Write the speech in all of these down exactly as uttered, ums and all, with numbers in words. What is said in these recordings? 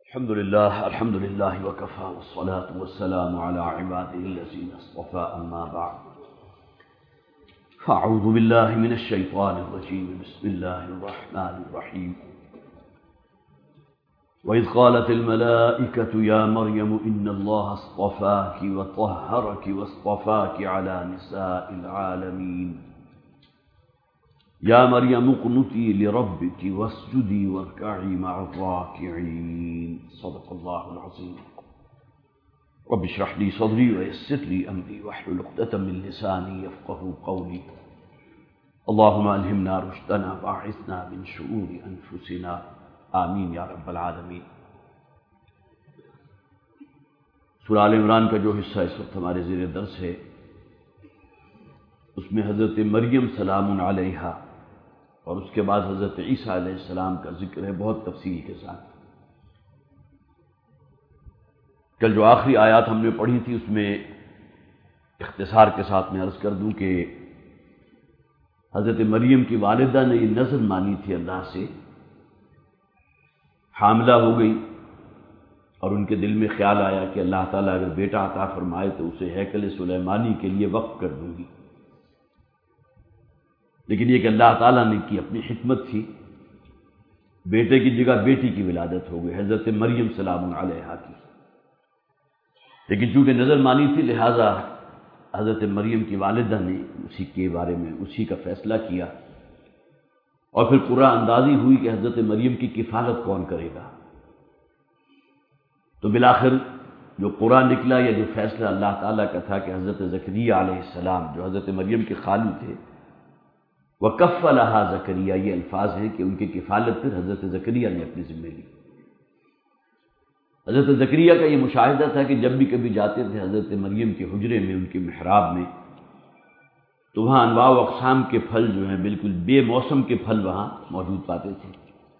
الحمد لله الحمد لله وكفى والصلاة والسلام على عباده الذين اصطفى أما بعد فأعوذ بالله من الشيطان الرجيم بسم الله الرحمن الرحيم وإذ قالت الملائكة يا مريم إن الله اصطفاك وطهرك واصطفاك على نساء العالمين یا مریم اقنتی لربک واسجدی وارکعی مع الراکعین صدق اللہ العظیم رب اشرح لی صدری ویسر لی امری واحلل عقدۃ من لسانی یفقهوا قولی اللهم الہمنا رشدنا واعصمنا من شرور انفسنا آمین یا رب العالمین۔ سورہ آل عمران کا جو حصہ اس وقت ہمارے زیر درس ہے اس میں حضرت مریم سلام علیہا اور اس کے بعد حضرت عیسیٰ علیہ السلام کا ذکر ہے بہت تفصیل کے ساتھ۔ کل جو آخری آیات ہم نے پڑھی تھی اس میں اختصار کے ساتھ میں عرض کر دوں کہ حضرت مریم کی والدہ نے یہ نظر مانی تھی اللہ سے، حاملہ ہو گئی اور ان کے دل میں خیال آیا کہ اللہ تعالیٰ اگر بیٹا عطا فرمائے تو اسے ہیکل سلیمانی کے لیے وقف کر دوں گی، لیکن یہ کہ اللہ تعالیٰ نے کی اپنی حکمت تھی، بیٹے کی جگہ بیٹی کی ولادت ہو گئی حضرت مریم سلام علیہا کی، لیکن چونکہ نظر مانی تھی لہٰذا حضرت مریم کی والدہ نے اسی کے بارے میں اسی کا فیصلہ کیا، اور پھر قرآن اندازی ہوئی کہ حضرت مریم کی کفالت کون کرے گا۔ تو بالآخر جو قرآن نکلا یا جو فیصلہ اللہ تعالیٰ کا تھا کہ حضرت زکریا علیہ السلام جو حضرت مریم کے خالو تھے، وَكَفَّلَهَا زکریا، یہ الفاظ ہیں کہ ان کی کفالت پھر حضرت زکریا نے اپنی ذمہ لی۔ حضرت زکریا کا یہ مشاہدہ تھا کہ جب بھی کبھی جاتے تھے حضرت مریم کے حجرے میں، ان کے محراب میں، تو وہاں انواع و اقسام کے پھل جو ہیں بالکل بے موسم کے پھل وہاں موجود پاتے تھے۔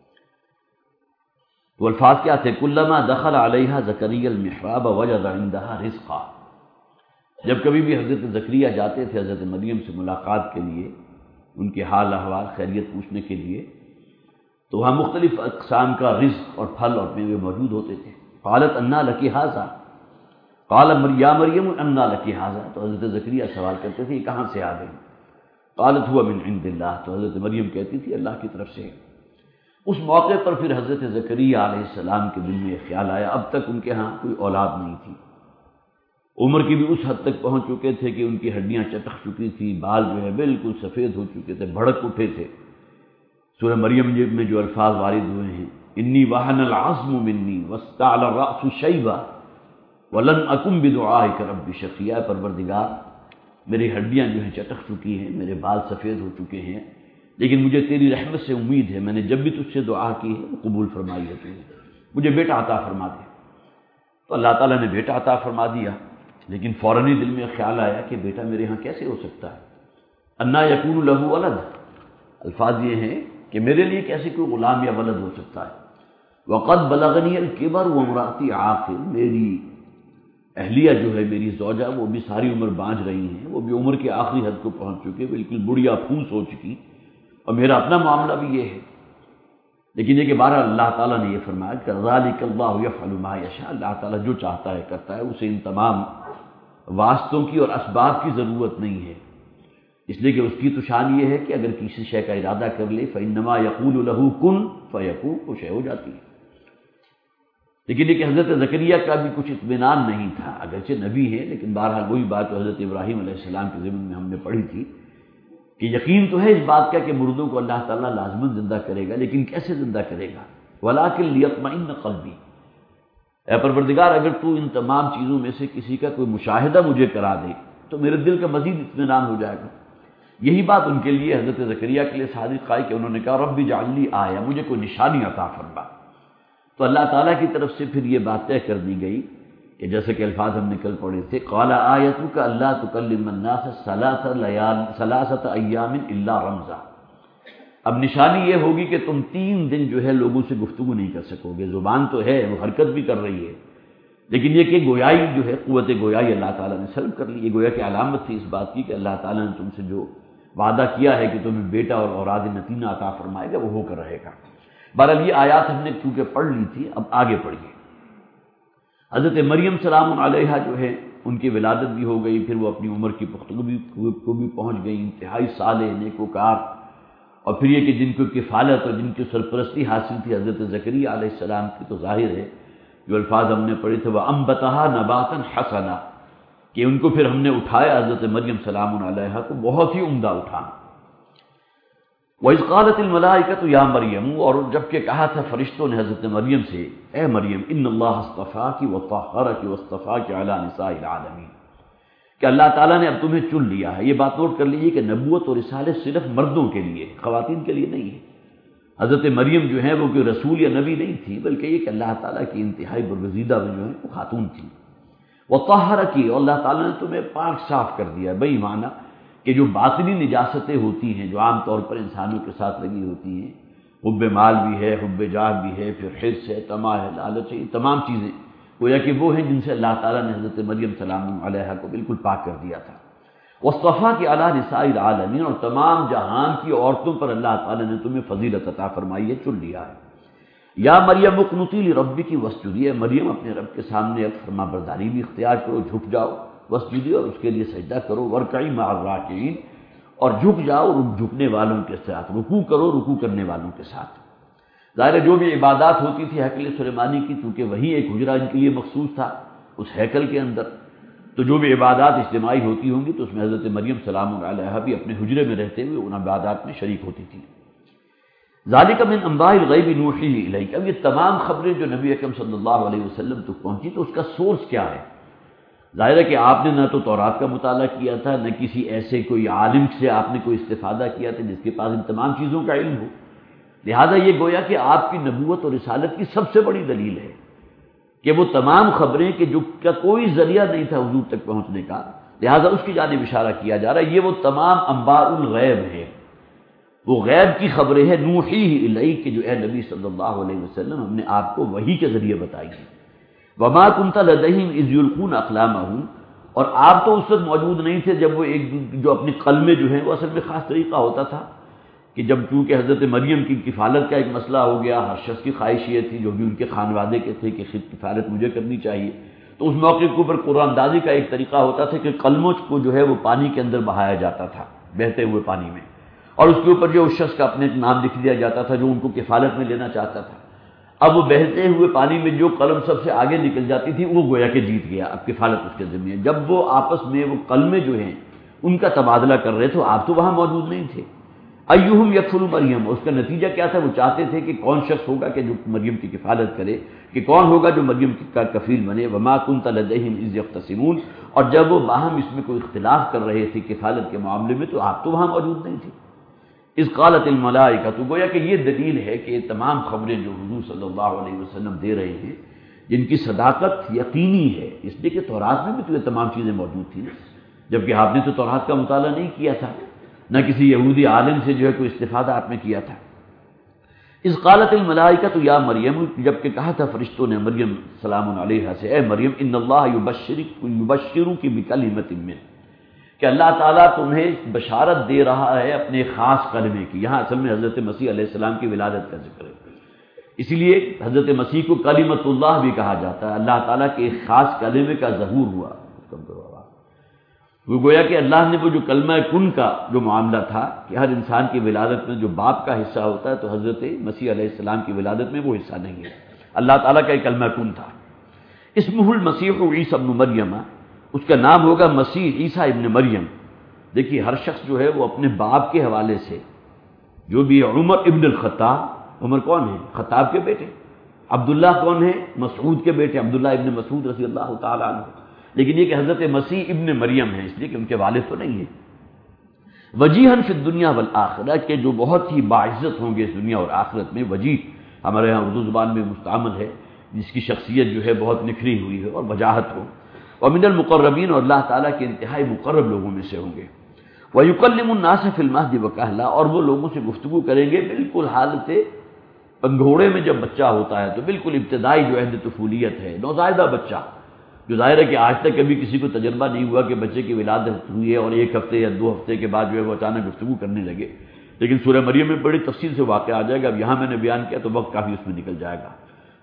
تو الفاظ کیا تھے؟ کلما دخل علیہا زکریا المحراب وجد عندها رزقا، جب کبھی بھی حضرت زکریا جاتے تھے حضرت مریم سے ملاقات کے لیے، ان کے حال احوال خیریت پوچھنے کے لیے، تو وہاں مختلف اقسام کا رزق اور پھل اور میوے موجود ہوتے تھے۔ قالت انا لکی ھذا، قال یا مریم انا لکی ھذا، تو حضرت زکریا سوال کرتے تھے یہ کہاں سے آ گئی؟ قالت هو من عند اللہ، تو حضرت مریم کہتی تھی اللہ کی طرف سے۔ اس موقع پر پھر حضرت زکریا علیہ السلام کے دل میں یہ خیال آیا، اب تک ان کے ہاں کوئی اولاد نہیں تھی، عمر کی بھی اس حد تک پہنچ چکے تھے کہ ان کی ہڈیاں چٹک چکی تھی، بال جو ہے بالکل سفید ہو چکے تھے، بھڑک اٹھے تھے۔ سورہ مریم میں جو الفاظ وارد ہوئے ہیں، انی وہن العظم منی واستعلی الرأس شیبا ولم اکن بدعائک رب شقیا، پروردگار میری ہڈیاں جو ہیں چٹک چکی ہیں، میرے بال سفید ہو چکے ہیں، لیکن مجھے تیری رحمت سے امید ہے، میں نے جب بھی تجھ سے دعا کی ہے وہ قبول فرمائی ہے، تو مجھے بیٹا عطا فرما دے۔ تو اللہ تعالیٰ نے بیٹا عطا فرما دیا، لیکن فوراً ہی دل میں خیال آیا کہ بیٹا میرے ہاں کیسے ہو سکتا ہے؟ انا یکون لہ ولد، الفاظ یہ ہیں کہ میرے لیے کیسے کوئی غلام یا ولد ہو سکتا ہے؟ وقد بلغنی الکبر وامراتی عاقر، میری اہلیہ جو ہے میری زوجہ وہ بھی ساری عمر بانجھ رہی ہیں، وہ بھی عمر کے آخری حد کو پہنچ چکے، بالکل بڑھیا پھوس ہو چکی، اور میرا اپنا معاملہ بھی یہ ہے۔ لیکن یہ کہ بہرحال اللہ تعالیٰ نے یہ فرمایا کہ ذالک اللہ یفعل ما یشاء، اللہ تعالیٰ جو چاہتا ہے کرتا ہے، اسے ان تمام واسطوں کی اور اسباب کی ضرورت نہیں ہے، اس لیے کہ اس کی تو شان یہ ہے کہ اگر کسی شے کا ارادہ کر لے فإنما یقول له کن فیکون، وہ شے ہو جاتی ہے۔ لیکن یہ کہ حضرت زکریا کا بھی کچھ اطمینان نہیں تھا، اگرچہ نبی ہے لیکن بہرحال وہی بات جو حضرت ابراہیم علیہ السلام کے ضمن میں ہم نے پڑھی تھی کہ یقین تو ہے اس بات کا کہ مردوں کو اللہ تعالیٰ لازماً زندہ کرے گا، لیکن کیسے زندہ کرے گا؟ وَلَٰكِن لِيَطْمَئِنَّ قَلْبِي، اے پروردگار اگر تو ان تمام چیزوں میں سے کسی کا کوئی مشاہدہ مجھے کرا دے تو میرے دل کا مزید اطمینان ہو جائے گا۔ یہی بات ان کے لیے حضرت زکریا کے لیے صادق آئی کہ انہوں نے کہا رب اجعل لی آیہ، مجھے کوئی نشانی عطا فرما۔ تو اللہ تعالیٰ کی طرف سے پھر یہ بات طے کر دی گئی کہ جیسے کہ الفاظ ہم نے کل پڑھے تھے، قال آیتک اللہ تکلم الناس ثلاث لیال ثلاثۃ ایام الا رمزا، اب نشانی یہ ہوگی کہ تم تین دن جو ہے لوگوں سے گفتگو نہیں کر سکو گے، زبان تو ہے وہ حرکت بھی کر رہی ہے، لیکن یہ کہ گویائی جو ہے قوت گویائی اللہ تعالیٰ نے سلب کر لی، یہ گویا کہ علامت تھی اس بات کی کہ اللہ تعالیٰ نے تم سے جو وعدہ کیا ہے کہ تمہیں بیٹا اور اولاد نتینہ عطا فرمائے گا وہ ہو کر رہے گا۔ بہرحال یہ آیات ہم نے چونکہ پڑھ لی تھی، اب آگے پڑھیے۔ حضرت مریم سلام علیہا جو ہے ان کی ولادت بھی ہو گئی، پھر وہ اپنی عمر کی پختگی کو بھی پہنچ گئی، انتہائی صالح نیکوکار، اور پھر یہ کہ جن کو کفالت اور جن کی سرپرستی حاصل تھی حضرت زکریا علیہ السلام کی، تو ظاہر ہے جو الفاظ ہم نے پڑھے تھے وَأَنبَتَهَا نَبَاتًا حَسَنًا، کہ ان کو پھر ہم نے اٹھایا حضرت مریم سلام علیہا کو بہت ہی عمدہ اٹھانا۔ وَإِذْ قَالَتِ الْمَلَائِكَةُ يَا مَرْيَمُ، اور جب کہ کہا تھا فرشتوں نے حضرت مریم سے، اے مریم ان اللہ اصطفاکی وطہرکی واصطفاکی علی نساء العالمین، کہ اللہ تعالیٰ نے اب تمہیں چن لیا ہے۔ یہ بات نوٹ کر لیجیے کہ نبوت اور رسالت صرف مردوں کے لیے، خواتین کے لیے نہیں ہے۔ حضرت مریم جو ہے وہ کوئی رسول یا نبی نہیں تھی، بلکہ یہ کہ اللہ تعالیٰ کی انتہائی برگزیدہ جو ہے وہ خاتون تھی۔ وطہرکی، اور اللہ تعالیٰ نے تمہیں پاک صاف کر دیا، بئی معنی کہ جو باطنی نجاستیں ہوتی ہیں جو عام طور پر انسانوں کے ساتھ لگی ہوتی ہیں، حب مال بھی ہے، حب جاہ بھی ہے، پھر حرص ہے، طمع ہے، لالچ ہے، یہ تمام چیزیں گویا کہ وہ ہیں جن سے اللہ تعالیٰ نے حضرت مریم سلام علیہا کو بالکل پاک کر دیا تھا۔ واصطفاکی علی نساء العالمین، اور تمام جہان کی عورتوں پر اللہ تعالیٰ نے تمہیں فضیلت عطا فرمائی ہے، چن لیا ہے۔ یا مریم اقنتی لربکی واسجدی، اے مریم اپنے رب کے سامنے اب فرما برداری بھی اختیار کرو، جھک جاؤ، واسجدی، اور اس کے لیے سجدہ کرو، وارکعی مع الراکعین، اور جھک جاؤ جھکنے والوں کے ساتھ، رکوع کرو رکوع کرنے والوں کے ساتھ۔ ظاہر ہے جو بھی عبادات ہوتی تھی ہیکل سلیمانی کی، چونکہ وہی ایک حجرہ ان کے لیے مخصوص تھا اس ہیکل کے اندر، تو جو بھی عبادات اجتماعی ہوتی ہوں گی تو اس میں حضرت مریم سلام علیہا بھی اپنے حجرے میں رہتے ہوئے ان عبادات میں شریک ہوتی تھی۔ ذالک من انباء الغیب نوحیہ الیک، اب یہ تمام خبریں جو نبی اکرم صلی اللہ علیہ وسلم تک پہنچی تو اس کا سورس کیا ہے؟ ظاہر ہے کہ آپ نے نہ تو تورات کا مطالعہ کیا تھا، نہ کسی ایسے کوئی عالم سے آپ نے کوئی استفادہ کیا تھا جس کے پاس ان تمام چیزوں کا علم ہو، لہذا یہ گویا کہ آپ کی نبوت اور رسالت کی سب سے بڑی دلیل ہے کہ وہ تمام خبریں کہ جو کا کوئی ذریعہ نہیں تھا حضور تک پہنچنے کا، لہذا اس کی جانب اشارہ کیا جا رہا ہے۔ یہ وہ تمام انباء الغیب ہے، وہ غیب کی خبریں ہیں نوحیہ الیک، کہ جو اے نبی صلی اللہ علیہ وسلم ہم نے آپ کو وحی کے ذریعے بتائی ہیں۔ وما كنت لديهم اذ يلقون اقلامهم، اور آپ تو اس وقت موجود نہیں تھے جب وہ ایک جو اپنی قلمیں جو ہیں، وہ اصل میں خاص طریقہ ہوتا تھا کہ جب چونکہ حضرت مریم کی کفالت کا ایک مسئلہ ہو گیا، ہر شخص کی خواہش یہ تھی جو بھی ان کے خانوادے کے تھے کہ خود کفالت مجھے کرنی چاہیے، تو اس موقع کے اوپر قرآن اندازی کا ایک طریقہ ہوتا تھا کہ قلموں کو جو ہے وہ پانی کے اندر بہایا جاتا تھا، بہتے ہوئے پانی میں، اور اس کے اوپر جو اس شخص کا اپنے نام لکھ دیا جاتا تھا جو ان کو کفالت میں لینا چاہتا تھا۔ اب وہ بہتے ہوئے پانی میں جو قلم سب سے آگے نکل جاتی تھی وہ گویا کہ جیت گیا، اب کفالت اس کے ذمہ ہے۔ جب وہ آپس میں وہ قلمیں جو ہیں ان کا تبادلہ کر رہے تھے، آپ تو وہاں موجود نہیں تھے۔ ایہم یکفل مریم، اس کا نتیجہ کیا تھا؟ وہ چاہتے تھے کہ کون شخص ہوگا کہ جو مریم کی کفالت کرے، کہ کون ہوگا جو مریم کا کفیل بنے۔ وما كنت لديهم اذ يختصمون، اور جب وہ باہم اس میں کوئی اختلاف کر رہے تھے کفالت کے معاملے میں تو آپ تو وہاں موجود نہیں تھے۔ اذ قالت الملائکہ، تو گویا کہ یہ دلیل ہے کہ یہ تمام خبریں جو حضور صلی اللہ علیہ وسلم دے رہے ہیں جن کی صداقت یقینی ہے، اس لیے کہ تورات میں بھی تو یہ تمام چیزیں موجود تھیں، جبکہ آپ نے تو تورات کا مطالعہ نہیں کیا تھا، نہ کسی یہودی عالم سے جو ہے کوئی استفادہ آپ نے کیا تھا۔ اذ قالت الملائکۃ یا مریم، جب کہ کہا تھا فرشتوں نے مریم سلام علیہا سے، اے مریم ان اللہ یبشرک یبشرک بکلمۃ منہ، کہ اللہ تعالیٰ تمہیں بشارت دے رہا ہے اپنے خاص کلمے کی۔ یہاں اصل میں حضرت مسیح علیہ السلام کی ولادت کا ذکر ہے، اسی لیے حضرت مسیح کو کلمۃ اللہ بھی کہا جاتا ہے، اللہ تعالیٰ کے ایک خاص کلمے کا ظہور ہوا۔ وہ گویا کہ اللہ نے وہ جو کلمہ کن کا جو معاملہ تھا کہ ہر انسان کی ولادت میں جو باپ کا حصہ ہوتا ہے، تو حضرت مسیح علیہ السلام کی ولادت میں وہ حصہ نہیں ہے، اللہ تعالیٰ کا ایک کلمہ کن تھا۔ اسمہ المسیح عیسی ابن مریم، اس کا نام ہوگا مسیح عیسیٰ ابن مریم۔ دیکھیے ہر شخص جو ہے وہ اپنے باپ کے حوالے سے، جو بھی عمر ابن الخطاب، عمر کون ہے؟ خطاب کے بیٹے۔ عبداللہ کون ہے؟ مسعود کے بیٹے، عبداللہ ابن مسعود رضی اللہ تعالیٰ عنہ۔ لیکن یہ کہ حضرت مسیح ابن مریم ہے، اس لیے کہ ان کے والد تو نہیں ہیں۔ وجیہن فی الدنیا والآخرہ، کہ جو بہت ہی باعزت ہوں گے اس دنیا اور آخرت میں۔ وجیہ ہمارے یہاں اردو زبان میں مستعمل ہے جس کی شخصیت جو ہے بہت نکھری ہوئی ہے اور وجاہت ہو۔ ومن المقربین، اور اللہ تعالیٰ کے انتہائی مقرب لوگوں میں سے ہوں گے۔ وَيُكَلِّمُ النَّاسَ فِي الْمَهْدِ وَكَهْلًا، اور وہ لوگوں سے گفتگو کریں گے بالکل حالت پنگھوڑے میں جب بچہ ہوتا ہے تو بالکل ابتدائی جو عہد طفولیت ہے، نوزائیدہ بچہ، جو ظاہر ہے کہ آج تک کبھی کسی کو تجربہ نہیں ہوا کہ بچے کی ولادت ہوئی ہے اور ایک ہفتے یا دو ہفتے کے بعد جو ہے وہ اچانک گفتگو کرنے لگے، لیکن سورہ مریم میں بڑی تفصیل سے واقعہ آ جائے گا، اب یہاں میں نے بیان کیا تو وقت کافی اس میں نکل جائے گا۔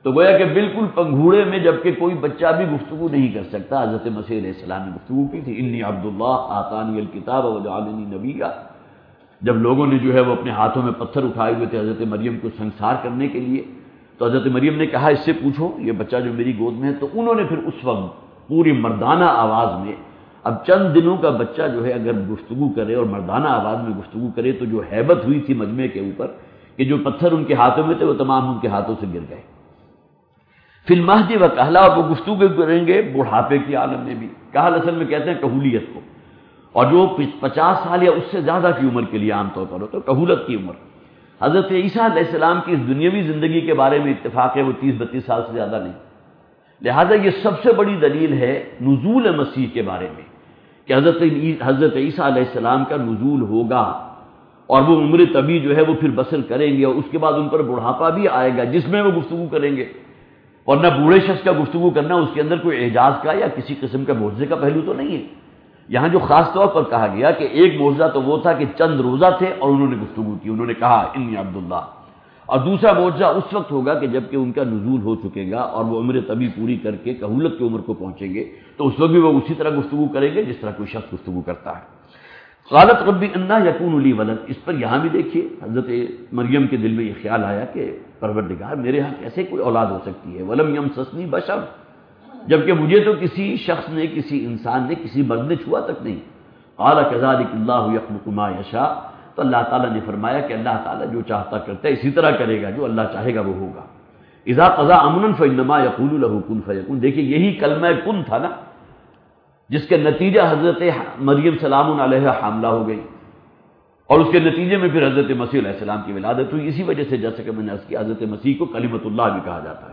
تو گویا کہ بالکل پنگھوڑے میں، جبکہ کوئی بچہ بھی گفتگو نہیں کر سکتا، حضرت مسیح علیہ السلام نے گفتگو کی تھی، انی عبداللہ آتانی الکتاب وجعلنی نبیا۔ جب لوگوں نے جو ہے وہ اپنے ہاتھوں میں پتھر اٹھائے ہوئے تھے حضرت مریم کو سنسار کرنے کے لیے، تو حضرت مریم نے کہا اس سے پوچھو یہ بچہ جو میری گود میں ہے، تو انہوں نے پھر اس وقت پوری مردانہ آواز میں، اب چند دنوں کا بچہ جو ہے اگر گفتگو کرے اور مردانہ آواز میں گفتگو کرے تو جو ہیبت ہوئی تھی مجمع کے اوپر کہ جو پتھر ان کے ہاتھوں میں تھے وہ تمام ان کے ہاتھوں سے گر گئے۔ فی المہد و کہلا، اور وہ گفتگو کریں گے بڑھاپے کی عالم میں بھی۔ کہل اصل میں کہتے ہیں کہولیت کو، اور جو پچاس سال یا اس سے زیادہ کی عمر کے لیے عام طور پر ہوتا ہے کہولت کی عمر۔ حضرت عیسیٰ علیہ السلام کی اس دنیاوی زندگی کے بارے میں اتفاق ہے وہ تیس بتیس سال سے زیادہ نہیں، لہذا یہ سب سے بڑی دلیل ہے نزول مسیح کے بارے میں کہ حضرت حضرت عیسیٰ علیہ السلام کا نزول ہوگا، اور وہ عمر طبی جو ہے وہ پھر بسر کریں گے، اور اس کے بعد ان پر بڑھاپا بھی آئے گا جس میں وہ گفتگو کریں گے۔ اور نہ بوڑھے شخص کا گفتگو کرنا اس کے اندر کوئی اعجاز کا یا کسی قسم کا معجزے کا پہلو تو نہیں ہے۔ یہاں جو خاص طور پر کہا گیا کہ ایک معجزہ تو وہ تھا کہ چند روزہ تھے اور انہوں نے گفتگو کی، انہوں نے کہا انی عبداللہ، اور دوسرا معجزہ اس وقت ہوگا کہ جب کہ ان کا نزول ہو چکے گا اور وہ عمر طبی پوری کر کے کہولت کی عمر کو پہنچیں گے، تو اس وقت بھی وہ اسی طرح گفتگو کریں گے جس طرح کوئی شخص گفتگو کرتا ہے۔ قالت ربی انا یکون لی ولد، اس پر یہاں بھی دیکھیے حضرت مریم کے دل میں یہ خیال آیا کہ پروردگار میرے ہاں کیسے کوئی اولاد ہو سکتی ہے، ولم یمسسنی بشر، جبکہ مجھے تو کسی شخص نے، کسی انسان نے، کسی مرد نے چھوا تک نہیں۔ قال کذلک اللہ یخلق ما یشاء، تو اللہ تعالیٰ نے فرمایا کہ اللہ تعالیٰ جو چاہتا کرتا ہے اسی طرح کرے گا، جو اللہ چاہے گا وہ ہوگا۔ اذا قضى امرا فانما یقول له کن فیکون، دیکھیے یہی کلمہ کن تھا نا جس کے نتیجہ حضرت مریم سلام علیہ حاملہ ہو گئی، اور اس کے نتیجے میں پھر حضرت مسیح علیہ السلام کی ولادت ہوئی۔ اسی وجہ سے جیسا کہ میں نے عرض کیا حضرت مسیح کو کلمۃ اللہ بھی کہا جاتا ہے۔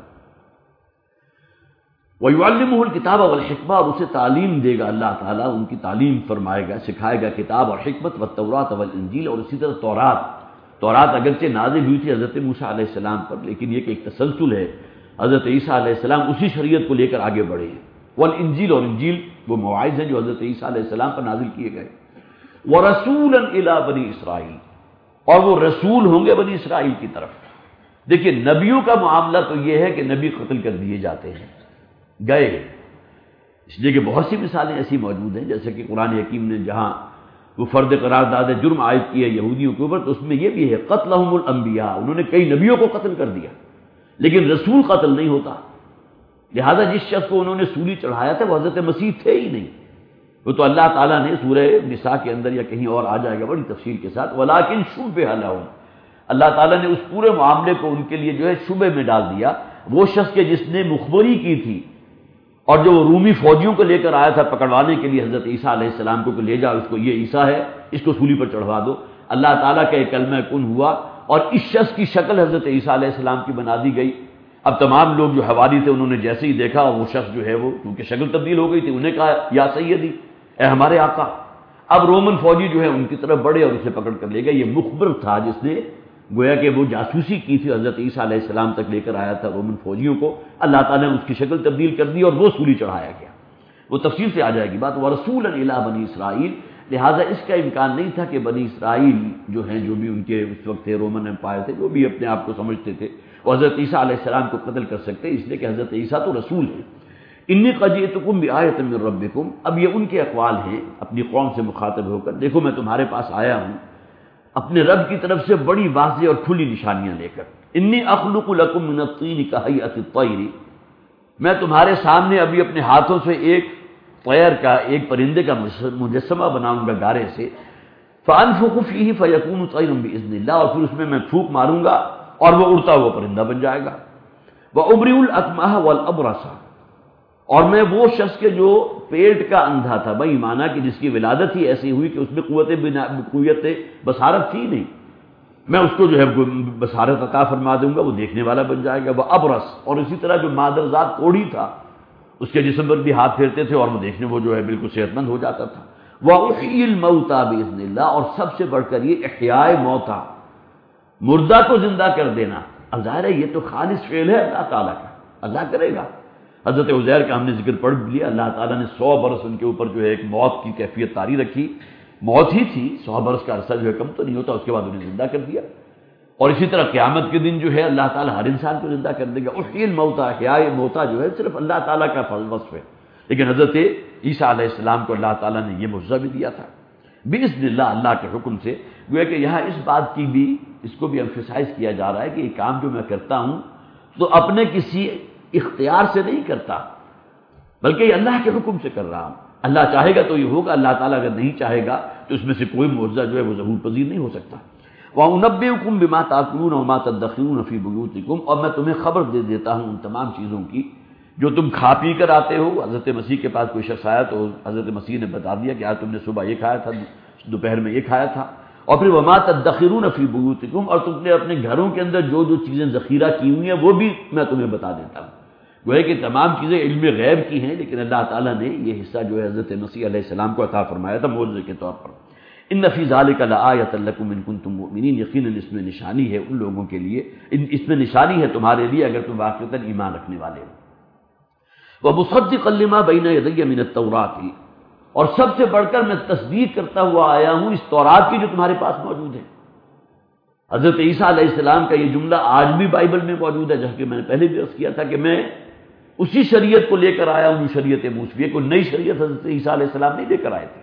وَيُعَلِّمُهُ الْكِتَابَ وَالْحِكْمَةَ، اور اسے تعلیم دے گا اللہ تعالیٰ، ان کی تعلیم فرمائے گا، سکھائے گا کتاب اور حکمت، والتوراۃ والانجیل، اور اسی طرح تورات۔ تورات اگرچہ نازل ہوئی تھی حضرت موسیٰ علیہ السلام پر، لیکن یہ کہ ایک تسلسل ہے، حضرت عیسیٰ علیہ السلام اسی شریعت کو لے کر آگے بڑھے ہیں۔ والانجیل، اور انجیل وہ مواعظ ہیں جو حضرت عیسیٰ علیہ السلام پر نازل کیے گئے۔ وَرَسُولًا إِلَىٰ بَنِي إِسرائیل، اور وہ رسول ہوں گے بنی اسرائیل کی طرف۔ دیکھیے نبیوں کا معاملہ تو یہ ہے کہ نبی قتل کر دیے جاتے ہیں، گئے، اس لیے کہ بہت سی مثالیں ایسی موجود ہیں، جیسے کہ قرآن حکیم نے جہاں وہ فرد قرار داد جرم عائد کیا یہودیوں کے اوپر، تو اس میں یہ بھی ہے قتلہم الانبیاء، انہوں نے کئی نبیوں کو قتل کر دیا، لیکن رسول قتل نہیں ہوتا۔ لہذا جس شخص کو انہوں نے سولی چڑھایا تھا وہ حضرت مسیح تھے ہی نہیں، وہ تو اللہ تعالیٰ نے سورہ نساء کے اندر یا کہیں اور آ جائے گا بڑی تفصیل کے ساتھ، ولیکن شبہ لہم، اللہ تعالیٰ نے اس پورے معاملے کو ان کے لیے جو ہے شبہ میں ڈال دیا۔ وہ شخص کے جس نے مخبری کی تھی اور جو رومی فوجیوں کو لے کر آیا تھا پکڑوانے کے لیے حضرت عیسیٰ علیہ السلام کو کہ لے جاؤ اس کو، یہ عیسیٰ ہے، اس کو سولی پر چڑھوا دو، اللہ تعالیٰ کا ایک کلمہ کن ہوا اور اس شخص کی شکل حضرت عیسیٰ علیہ السلام کی بنا دی گئی۔ اب تمام لوگ جو حواری تھے انہوں نے جیسے ہی دیکھا وہ شخص جو ہے وہ کیونکہ شکل تبدیل ہو گئی تھی، انہیں کہا یا سیدی، اے ہمارے آقا۔ اب رومن فوجی جو ہے ان کی طرف بڑھے اور اسے پکڑ کر لے گئے۔ یہ مخبر تھا جس نے گویا کہ وہ جاسوسی کی تھی، حضرت عیسیٰ علیہ السلام تک لے کر آیا تھا رومن فوجیوں کو، اللہ تعالیٰ نے اس کی شکل تبدیل کر دی اور وہ سولی چڑھایا گیا۔ وہ تفصیل سے آ جائے گی بات۔ وَرَسُولًا إِلَىٰ بَنِي إِسْرَائِيل، لہٰذا اس کا امکان نہیں تھا کہ بنی اسرائیل جو ہیں، جو بھی ان کے اس وقت تھے رومن امپائر تھے، جو بھی اپنے آپ کو سمجھتے تھے، وہ حضرت عیسیٰ علیہ السلام کو قتل کر سکتے، اس لیے کہ حضرت عیسیٰ تو رسول ہیں۔ انی قد جئتکم بآیۃ من ربکم، اب یہ ان کے اقوال ہیں اپنی قوم سے مخاطب ہو کر، دیکھو میں تمہارے پاس آیا ہوں اپنے رب کی طرف سے بڑی واضح اور کھلی نشانیاں لے کر۔ انی اخلق لکم من الطین کہیئۃ الطیر، میں تمہارے سامنے ابھی اپنے ہاتھوں سے ایک طیر کا، ایک پرندے کا مجسمہ بناؤں گا گارے سے، فانفخ فیہ فیکون طیرا باذن اللہ، اور پھر اس میں میں پھونک ماروں گا اور وہ اڑتا ہوا پرندہ بن جائے گا۔ وابرئ الاکمہ والابرص، اور میں وہ شخص کے جو پیٹ کا اندھا تھا، بھائی مانا کہ جس کی ولادت ہی ایسی ہوئی کہ اس میں قوت قوت بصارت تھی نہیں، میں اس کو جو ہے بصارت عطا فرما دوں گا، وہ دیکھنے والا بن جائے گا۔ وہ ابرص، اور اسی طرح جو مادرزاد کوڑی تھا اس کے جسم پر بھی ہاتھ پھیرتے تھے اور وہ دیکھنے وہ جو ہے بالکل صحت مند ہو جاتا تھا۔ وَأُحْيِي الْمَوْتَى بِإِذْنِ اللَّهِ، اور سب سے بڑھ کر یہ احیاء موتا، مردہ کو زندہ کر دینا۔ اب ظاہر ہے یہ تو خالص فعل ہے اللہ تعالیٰ کا، اللہ کرے گا۔ حضرت عزیر کا ہم نے ذکر پڑھ لیا، اللہ تعالیٰ نے سو برس ان کے اوپر جو ہے ایک موت کی کیفیت طاری رکھی، موت ہی تھی، سو برس کا عرصہ جو ہے کم تو نہیں ہوتا، اس کے بعد انہیں زندہ کر دیا۔ اور اسی طرح قیامت کے دن جو ہے اللہ تعالیٰ ہر انسان کو زندہ کر دے گا. احیی الموتیٰ، احیاء موتیٰ جو ہے صرف اللہ تعالیٰ کا وصف ہے، لیکن حضرت عیسیٰ علیہ السلام کو اللہ تعالیٰ نے یہ معجزہ بھی دیا تھا باذن اللہ، اللہ کے حکم سے. گویا کہ یہاں اس بات کی بھی، اس کو بھی ایمفیسائز کیا جا رہا ہے کہ یہ کام جو میں کرتا ہوں تو اپنے کسی اختیار سے نہیں کرتا، بلکہ یہ اللہ کے حکم سے کر رہا ہوں. اللہ چاہے گا تو یہ ہوگا، اللہ تعالیٰ اگر نہیں چاہے گا تو اس میں سے کوئی معجزہ جو ہے وہ ظہور پذیر نہیں ہو سکتا. وَأُنَبِّئُكُم بِمَا تَأْكُلُونَ وَمَا تَدَّخِرُونَ فِي بُيُوتِكُم، اور میں تمہیں خبر دے دیتا ہوں ان تمام چیزوں کی جو تم کھا پی کر آتے ہو. حضرت مسیح کے پاس کوئی شخص آیا تو حضرت مسیح نے بتا دیا کہ آج تم نے صبح یہ کھایا تھا، دوپہر میں یہ کھایا تھا. اور پھر وَمَا تَدَّخِرُونَ فِي بُيُوتِكُم، اور تم نے اپنے گھروں کے اندر جو جو چیزیں ذخیرہ کی ہوئی ہیں وہ بھی میں تمہیں بتا دیتا ہوں. وہ ہے کہ تمام چیزیں علم غیب کی ہیں، لیکن اللہ تعالیٰ نے یہ حصہ جو ہے حضرت مسیح علیہ السلام کو عطا فرمایا تھا معجزے کے طور پر. ان فی ذلک لآیۃ لکم ان کنتم مؤمنین، یقیناً اس میں نشانی ہے ان لوگوں کے لیے، اس میں نشانی ہے تمہارے لیے اگر تم واقعتاً ایمان رکھنے والے ہو. ومصدقا لما بین یدی من التوراۃ، اور سب سے بڑھ کر میں تصدیق کرتا ہوا آیا ہوں اس تورات کی جو تمہارے پاس موجود ہے. حضرت عیسیٰ علیہ السلام کا یہ جملہ آج بھی بائبل میں موجود ہے، جبکہ میں نے پہلے بھی عرض کیا تھا کہ میں اسی شریعت کو لے کر آیا ہوں جو شریعت موسویہ، کو نئی شریعت حضرت عیسیٰ علیہ السلام نہیں لے کر آئے تھے،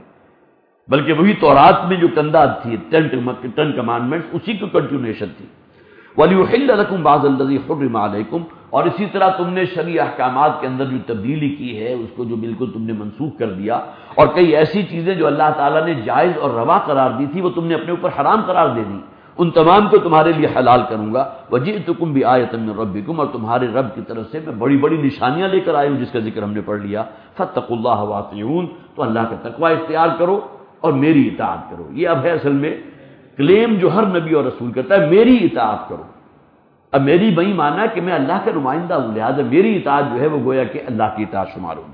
بلکہ وہی تورات میں جو کندات تھی، ٹین کمانڈمنٹس، اسی کی کنٹینیوشن تھی. وَلِيُحِلَّ لَكُمْ بَعْضَ الَّذِي حُرِّمَ عَلَيْكُمْ، اور اسی طرح تم نے شرعی احکامات کے اندر جو تبدیلی کی ہے اس کو جو بالکل تم نے منسوخ کر دیا، اور کئی ایسی چیزیں جو اللہ تعالیٰ نے جائز اور روا قرار دی تھی وہ تم نے اپنے اوپر حرام قرار دے دی، ان تمام کو تمہارے لیے حلال کروں گا. وَجِئْتُكُمْ بِآیَةٍ مِّن رَبِّكُمْ، اور تمہارے رب کی طرف سے میں بڑی بڑی نشانیاں لے کر آئی ہوں جس کا ذکر ہم نے پڑھ لیا. فَاتَّقُوا اللَّهَ وَأَطِیعُونِ، تو اللہ کا تقوی اختیار کرو اور میری اطاعت کرو. یہ اب ہے اصل میں کلیم جو ہر نبی اور رسول کرتا ہے، میری اطاعت کرو. اب میری بئی مانا کہ میں اللہ کا نمائندہ ہوں، لہٰذا میری اطاعت جو ہے وہ گویا کہ اللہ کی اطاعت شمار ہوگی.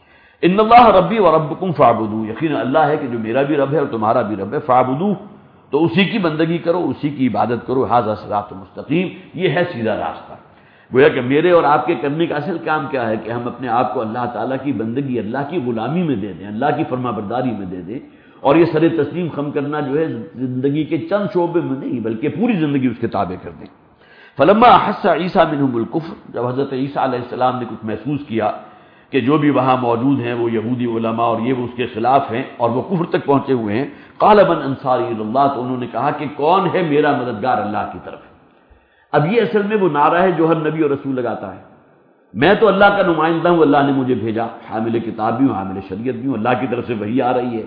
ان اللہ ربی و ربکم فاعبدوہ، یقینا اللہ ہے کہ جو میرا بھی رب ہے اور تمہارا بھی رب ہے. فاعبدوہ، تو اسی کی بندگی کرو، اسی کی عبادت کرو. ھذا صراط مستقیم، یہ ہے سیدھا راستہ. گویا کہ میرے اور آپ کے کرنے کا اصل کام کیا ہے کہ ہم اپنے آپ کو اللہ تعالیٰ کی بندگی، اللہ کی غلامی میں دے دیں، اللہ کی فرما برداری میں دے دیں، اور یہ سر تسلیم خم کرنا جو ہے زندگی کے چند شعبے میں نہیں بلکہ پوری زندگی اس کے تابع کر دیں. فلما احس عیسیٰ منہم الکفر، جب حضرت عیسیٰ علیہ السلام نے کچھ محسوس کیا کہ جو بھی وہاں موجود ہیں وہ یہودی علماء اور یہ وہ اس کے خلاف ہیں اور وہ کفر تک پہنچے ہوئے ہیں، قال من انصاری اللہ، تو انہوں نے کہا کہ کون ہے میرا مددگار اللہ کی طرف. اب یہ اصل میں وہ نعرہ ہے جو ہر نبی اور رسول لگاتا ہے، میں تو اللہ کا نمائندہ ہوں، اللہ نے مجھے بھیجا، حامل کتاب بھی ہوں، حامل شریعت بھی ہوں، اللہ کی طرف سے وحی آ رہی ہے.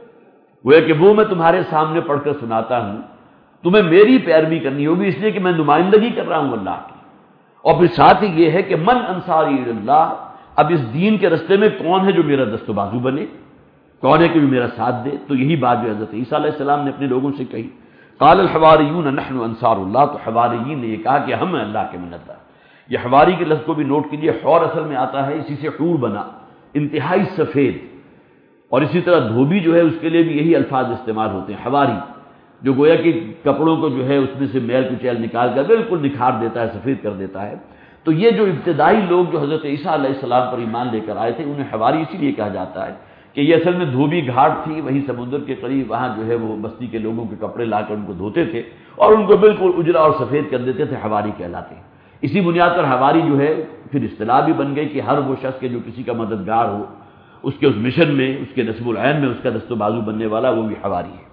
وہ ہے کہ وہ میں تمہارے سامنے پڑھ کر سناتا ہوں، تمہیں میری پیروی کرنی ہوگی اس لیے کہ میں نمائندگی کر رہا ہوں اللہ کی. اور پھر ساتھ ہی یہ ہے کہ من انصاری اللہ، اب اس دین کے رستے میں کون ہے جو میرا دست و بازو بنے، کون ہے کہ جو میرا ساتھ دے. تو یہی بات جو حضرت عیسیٰ علیہ السلام نے اپنے لوگوں سے کہی. قال الحواریون نحن انصار اللہ، تو حواریین نے یہ کہا کہ ہم ہیں اللہ کے مددگار. یہ حواری کے لفظ کو بھی نوٹ کیجیے، حور اصل میں آتا ہے اسی سے حور بنا، انتہائی سفید. اور اسی طرح دھوبی جو ہے اس کے لیے بھی یہی الفاظ استعمال ہوتے ہیں، حواری، جو گویا کہ کپڑوں کو جو ہے اس میں سے میل کچیل نکال کر بالکل نکھار دیتا ہے، سفید کر دیتا ہے. تو یہ جو ابتدائی لوگ جو حضرت عیسیٰ علیہ السلام پر ایمان لے کر آئے تھے انہیں حواری اسی لیے کہا جاتا ہے کہ یہ اصل میں دھوبی گھاٹ تھی، وہی سمندر کے قریب، وہاں جو ہے وہ بستی کے لوگوں کے کپڑے لا کر ان کو دھوتے تھے اور ان کو بالکل اجرا اور سفید کر دیتے تھے، حواری کہلاتے ہیں. اسی بنیاد پر حواری جو ہے پھر اصطلاح بھی بن گئی کہ ہر وہ شخص کے جو کسی کا مددگار ہو، اس کے اس مشن میں، اس کے نصب العین میں اس کا دست و بازو بننے والا، وہ بھی حواری ہے.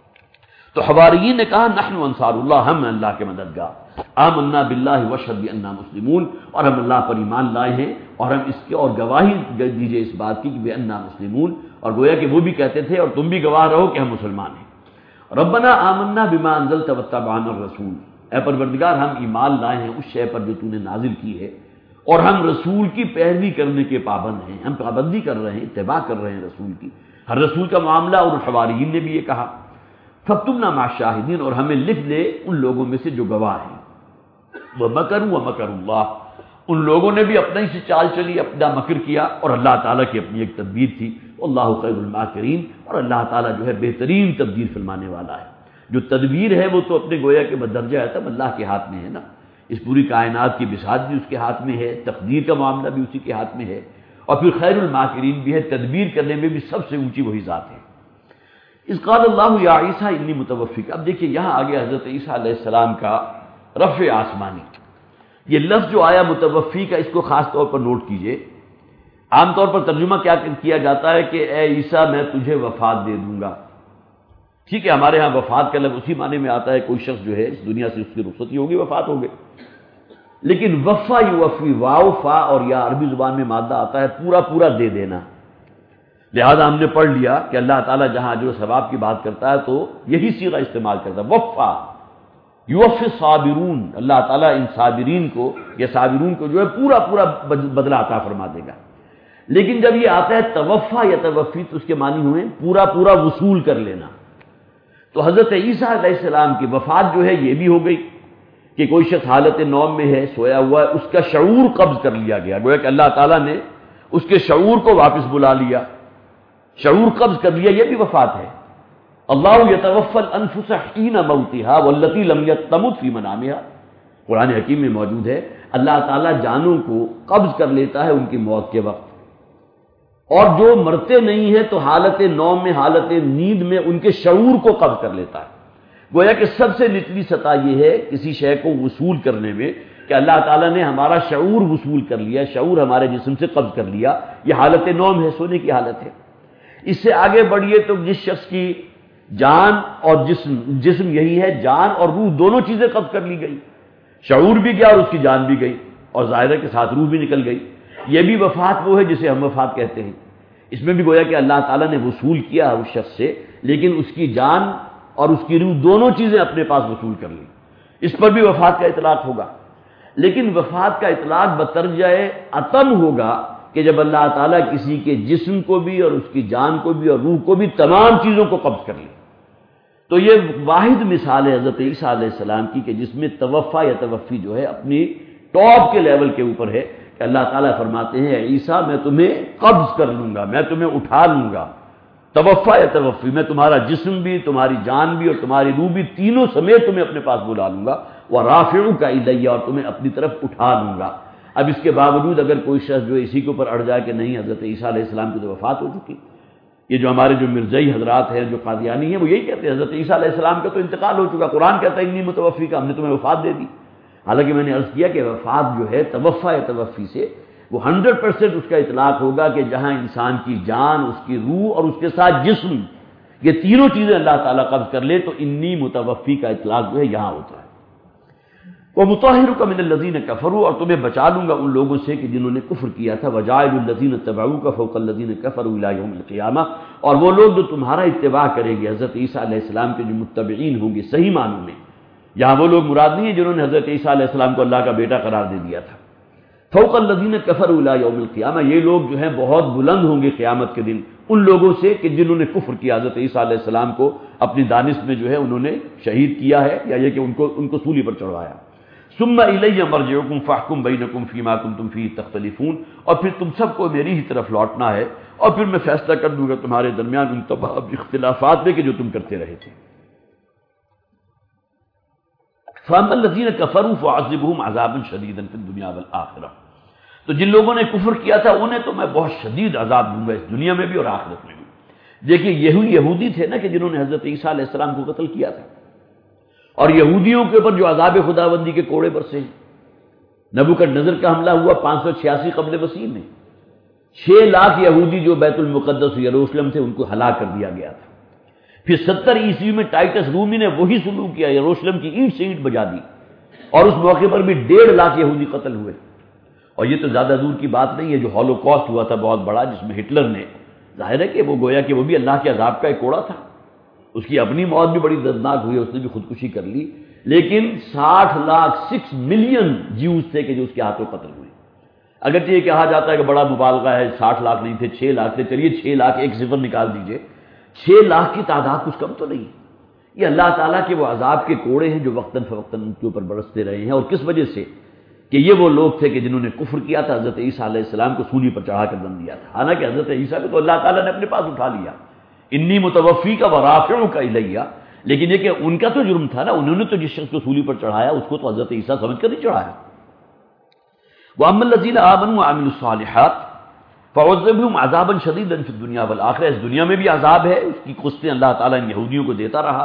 تو حواریین نے کہا نحن انصار اللہ، ہم ہیں اللہ کے مددگار. آمنا باللہ واشہد بأننا مسلمون، اور ہم اللہ پر ایمان لائے ہیں اور ہم اس کے اور گواہی دیجئے اس بات کی کہ بأننا مسلمون، اور گویا کہ وہ بھی کہتے تھے اور تم بھی گواہ رہو کہ ہم مسلمان ہیں. ربنا آمنا بما انزلت واتبعنا الرسول، اے پروردگار ہم ایمان لائے ہیں اس شے پر جو تو نے نازل کی ہے اور ہم رسول کی پیروی کرنے کے پابند ہیں، ہم پابندی کر رہے ہیں، اتباع کر رہے ہیں رسول کی. ہر رسول کا معاملہ، اور حواریین نے بھی یہ کہا. فاکتبنا مع الشاہدین، اور ہمیں لکھ لے ان لوگوں میں سے جو گواہ ہیں. ومکروا ومکر اللہ، ان لوگوں نے بھی اپنا ہی سے چال چلی، اپنا مکر کیا، اور اللہ تعالیٰ کی اپنی ایک تدبیر تھی. اللہ خیر الماکرین، اور اللہ تعالیٰ جو ہے بہترین تدبیر فرمانے والا ہے. جو تدبیر ہے وہ تو اپنے گویا کے بدرجہ ہے تب اللہ کے ہاتھ میں ہے نا. اس پوری کائنات کی بساط بھی اس کے ہاتھ میں ہے، تقدیر کا معاملہ بھی اسی کے ہاتھ میں ہے، اور پھر خیر الماکرین بھی ہے، تدبیر کرنے میں بھی سب سے اونچی وہی ذات ہے. اذ قال اللہ یا عیسیٰ انی متوفیک، اب دیکھیے یہاں آگے حضرت عیسیٰ علیہ السلام کا رفع آسمانی. یہ لفظ جو آیا متوفی کا، اس کو خاص طور پر نوٹ کیجئے. عام طور پر ترجمہ کیا کیا جاتا ہے کہ اے عیسیٰ میں تجھے وفات دے دوں گا. ٹھیک ہے، ہمارے ہاں وفات کا لفظ اسی معنی میں آتا ہے کوئی شخص جو ہے اس دنیا سے اس کی رخصتی ہوگی، وفات ہو گئی. لیکن وفا یوفی، واو فا اور یا عربی زبان میں مادہ آتا ہے پورا پورا دے دینا. لہذا ہم نے پڑھ لیا کہ اللہ تعالیٰ جہاں اجر و ثواب کی بات کرتا ہے تو یہی صیغہ استعمال کرتا ہے، وفا یوفی صابرون. اللہ تعالیٰ ان صابرین کو یا صابرون کو جو ہے پورا پورا بدلہ عطا فرما دے گا. لیکن جب یہ آتا ہے توفا یا توفی تو اس کے معنی ہوئے پورا پورا وصول کر لینا. تو حضرت عیسیٰ علیہ السلام کی وفات جو ہے یہ بھی ہو گئی کہ کوئی شخص حالت نوم میں ہے، سویا ہوا ہے، اس کا شعور قبض کر لیا گیا. گویا کہ اللہ تعالیٰ نے اس کے شعور کو واپس بلا لیا، شعور قبض کر لیا. یہ بھی وفات ہے. اللہ یتوفی الانفس حین موتها واللتی لم تمت فی منامها. قرآن حکیم میں موجود ہے اللہ تعالیٰ جانوں کو قبض کر لیتا ہے ان کی موت کے وقت، اور جو مرتے نہیں ہیں تو حالت نوم میں، حالت نیند میں ان کے شعور کو قبض کر لیتا ہے. گویا کہ سب سے نچلی سطح یہ ہے کسی شے کو وصول کرنے میں کہ اللہ تعالیٰ نے ہمارا شعور وصول کر لیا، شعور ہمارے جسم سے قبض کر لیا. یہ حالت نوم ہے، سونے کی حالت ہے. اس سے آگے بڑھیے تو جس شخص کی جان اور جسم جسم یہی ہے، جان اور روح دونوں چیزیں قبض کر لی گئی. شعور بھی گیا اور اس کی جان بھی گئی، اور ظاہرہ کے ساتھ روح بھی نکل گئی. یہ بھی وفات وہ ہے جسے ہم وفات کہتے ہیں. اس میں بھی گویا کہ اللہ تعالیٰ نے وصول کیا اس شخص سے، لیکن اس کی جان اور اس کی روح دونوں چیزیں اپنے پاس وصول کر لی. اس پر بھی وفات کا اطلاق ہوگا. لیکن وفات کا اطلاق بترجہ عتم ہوگا کہ جب اللہ تعالیٰ کسی کے جسم کو بھی اور اس کی جان کو بھی اور روح کو بھی تمام چیزوں کو قبض کر لے. تو یہ واحد مثال ہے حضرت عیسیٰ علیہ السلام کی کہ جس میں توفا یا توفی جو ہے اپنی ٹاپ کے لیول کے اوپر ہے کہ اللہ تعالیٰ فرماتے ہیں اے عیسیٰ میں تمہیں قبض کر لوں گا، میں تمہیں اٹھا لوں گا. توفا یا توفی، میں تمہارا جسم بھی، تمہاری جان بھی اور تمہاری روح بھی تینوں سمیت تمہیں اپنے پاس بلا لوں گا. ورافعک الی، اور تمہیں اپنی طرف اٹھا لوں گا. اب اس کے باوجود اگر کوئی شخص جو اسی کے اوپر اڑ جائے کہ نہیں حضرت عیسیٰ علیہ السلام کی تو وفات ہو چکی. یہ جو ہمارے جو مرزائی حضرات ہیں، جو قادیانی ہیں، وہ یہی کہتے ہیں حضرت عیسیٰ علیہ السلام کا تو انتقال ہو چکا. قرآن کہتا ہے انی متوفی کا، ہم نے تمہیں وفات دے دی. حالانکہ میں نے عرض کیا کہ وفات جو ہے توفا یا توفی سے وہ ہنڈریڈ پرسینٹ اس کا اطلاق ہوگا کہ جہاں انسان کی جان، اس کی روح اور اس کے ساتھ جسم، یہ تینوں چیزیں اللہ تعالیٰ قبض کر لے تو انی متوفی کا اطلاق جو ہے یہاں ہوتا ہے. وَمُطَهِّرُكَ مِنَ الَّذِينَ كَفَرُوا، اور تمہیں بچا لوں گا ان لوگوں سے کہ جنہوں نے کفر کیا تھا. وَجَاعِلُ الَّذِينَ اتَّبَعُوكَ فَوْقَ الَّذِينَ كَفَرُوا إِلَىٰ يَوْمِ الْقِيَامَةِ، اور وہ لوگ جو تمہارا اتباع کریں گے حضرت عیسیٰ علیہ السلام کے جو متبعین ہوں گے صحیح معنوں میں. یہاں وہ لوگ مراد نہیں ہیں جنہوں نے حضرت عیسیٰ علیہ السلام کو اللہ کا بیٹا قرار دے دیا تھا. فوق الذین کفروا الی یوم القیامہ، یہ لوگ جو ہیں بہت بلند ہوں گے قیامت کے دن ان لوگوں سے کہ جنہوں نے کفر کیا، حضرت عیسیٰ علیہ السلام کو اپنی دانش میں جو ہے انہوں نے شہید کیا ہے، یا یہ کہ ان کو ان کو سولی پر چڑھوایا. ثم الی مرجعکم فاحکم بینکم فیما کنتم فیہ تختلفون، اور پھر تم سب کو میری ہی طرف لوٹنا ہے اور پھر میں فیصلہ کر دوں گا تمہارے درمیان ان تمام اختلافات میں کہ جو تم کرتے رہے تھے. فَأَمَّا الَّذِينَ كَفَرُوا فَأُعَذِّبُهُمْ عَذَابًا شَدِيدًا فِي الدُّنْيَا وَالْآخِرَةِ، تو جن لوگوں نے کفر کیا تھا انہیں تو میں بہت شدید عذاب دوں گا اس دنیا میں بھی اور آخرت میں بھی. دیکھیے یہودی یہودی تھے نا کہ جنہوں نے حضرت عیسیٰ علیہ السلام کو قتل کیا تھا، اور یہودیوں کے اوپر جو عذاب خداوندی کے کوڑے برسے. نبوکدنضر کا حملہ ہوا پانچ سو چھیاسی قبل مسیح میں، چھ لاکھ یہودی جو بیت المقدس یروشلم تھے ان کو ہلاک کر دیا گیا تھا. پھر ستر عیسوی میں ٹائٹس رومی نے وہی سلوک کیا، یروشلم کی اینٹ سے اینٹ بجا دی، اور اس موقع پر بھی ڈیڑھ لاکھ یہودی قتل ہوئے. اور یہ تو زیادہ دور کی بات نہیں ہے جو ہولوکاسٹ ہوا تھا بہت بڑا، جس میں ہٹلر نے، ظاہر ہے کہ وہ گویا کہ وہ بھی اللہ کے عذاب کا ایک کوڑا تھا، اس کی اپنی موت بھی بڑی دردناک ہوئی، اس نے بھی خودکشی کر لی. لیکن ساٹھ لاکھ سکس ملین جیوز تھے کہ جو اس کے ہاتھوں قتل ہوئے. اگرچہ یہ کہا جاتا ہے کہ بڑا مبالغہ ہے، ساٹھ لاکھ نہیں تھے، چھ لاکھ تھے. چلیے چھ لاکھ ایک صفر نکال دیجئے، چھ لاکھ کی تعداد کچھ کم تو نہیں. یہ اللہ تعالیٰ کے وہ عذاب کے کوڑے ہیں جو وقتاً فوقتاً ان کے اوپر برستے رہے ہیں. اور کس وجہ سے؟ کہ یہ وہ لوگ تھے کہ جنہوں نے کفر کیا تھا، حضرت عیسیٰ علیہ السلام کو سولی پر چڑھا کر دم دیا تھا. حالانکہ حضرت عیسیٰ کو تو اللہ تعالیٰ نے اپنے پاس اٹھا لیا، انی متوفی کا ورافعک الیہ. لیکن یہ کہ ان کا تو جرم تھا نا، انہوں نے تو جس شخص کو سولی پر چڑھایا اس کو تو حضرت عیسیٰ سمجھ کر نہیں چڑھایا. وَأَمَّا الَّذِينَ آمَنُوا وَعَمِلُوا الصَّالِحَاتِ فَعُذِّبُهُمْ عَذَابًا شَدِيدًا فِي الدُّنْيَا وَالْآخِرَةِ، اس دنیا میں بھی عذاب ہے، اس کی قسطیں اللہ تعالیٰ ان یہودیوں کو دیتا رہا،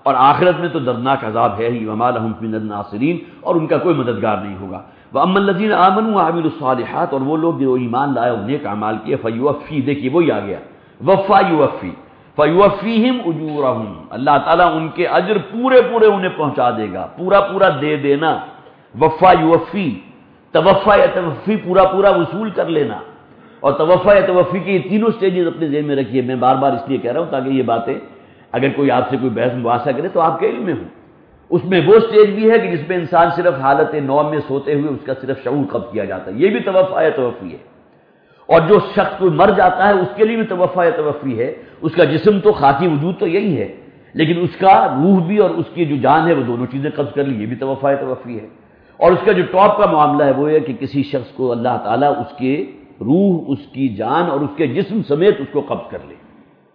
اور آخرت میں تو دردناک عذاب ہے ہی، وما لہم من الناصرین، اور ان کا کوئی مددگار نہیں ہوگا۔ واما الذین آمنوا وعملوا الصالحات، اور وہ لوگ جو ایمان لائے اور نیک اعمال کیے، فیوفی، دیکھیے وہی آ گیا وفا یوفی، فیوفیہم اجورہم، اللہ تعالیٰ ان کے اجر پورے پورے انہیں پہنچا دے گا، پورا پورا دے دینا۔ وفا یوفی، توفا یا توفی، پورا پورا وصول کر لینا، اور توفا یا توفی کے یہ تینوں سٹیجز اپنے ذہن میں رکھیے۔ میں بار بار اس لیے کہہ رہا ہوں تاکہ یہ باتیں اگر کوئی آپ سے کوئی بحث مباحثہ کرے تو آپ کے علم میں ہو۔ اس میں وہ سٹیج بھی ہے کہ جس میں انسان صرف حالت نوم میں سوتے ہوئے اس کا صرف شعور قبض کیا جاتا ہے، یہ بھی توفا یا توفی ہے۔ اور جو شخص کوئی مر جاتا ہے اس کے لیے بھی توفا یا توفی ہے، اس کا جسم تو خاکی وجود تو یہی ہے، لیکن اس کا روح بھی اور اس کی جو جان ہے وہ دونوں چیزیں قبض کر لی، یہ بھی توفا یا توفی ہے۔ اور اس کا جو ٹاپ کا معاملہ ہے وہ ہے کہ کسی شخص کو اللہ تعالیٰ اس کے روح، اس کی جان اور اس کے جسم سمیت اس کو قبض کر لے۔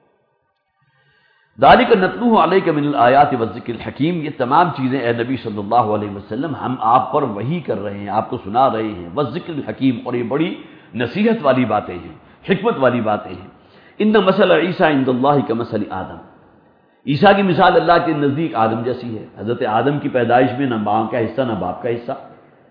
ذالک نتلوہ علیک من الآیات والذکر الحکیم، یہ تمام چیزیں اے نبی صلی اللہ علیہ وسلم ہم آپ پر وحی کر رہے ہیں، آپ کو سنا رہے ہیں، والذکر الحکیم، اور یہ بڑی نصیحت والی باتیں ہیں، حکمت والی باتیں ہیں۔ ان مثل عیسیٰ عند اللہ کمثل آدم، عیسیٰ کی مثال اللہ کے نزدیک آدم جیسی ہے۔ حضرت آدم کی پیدائش میں نہ ماں کا حصہ نہ باپ کا حصہ،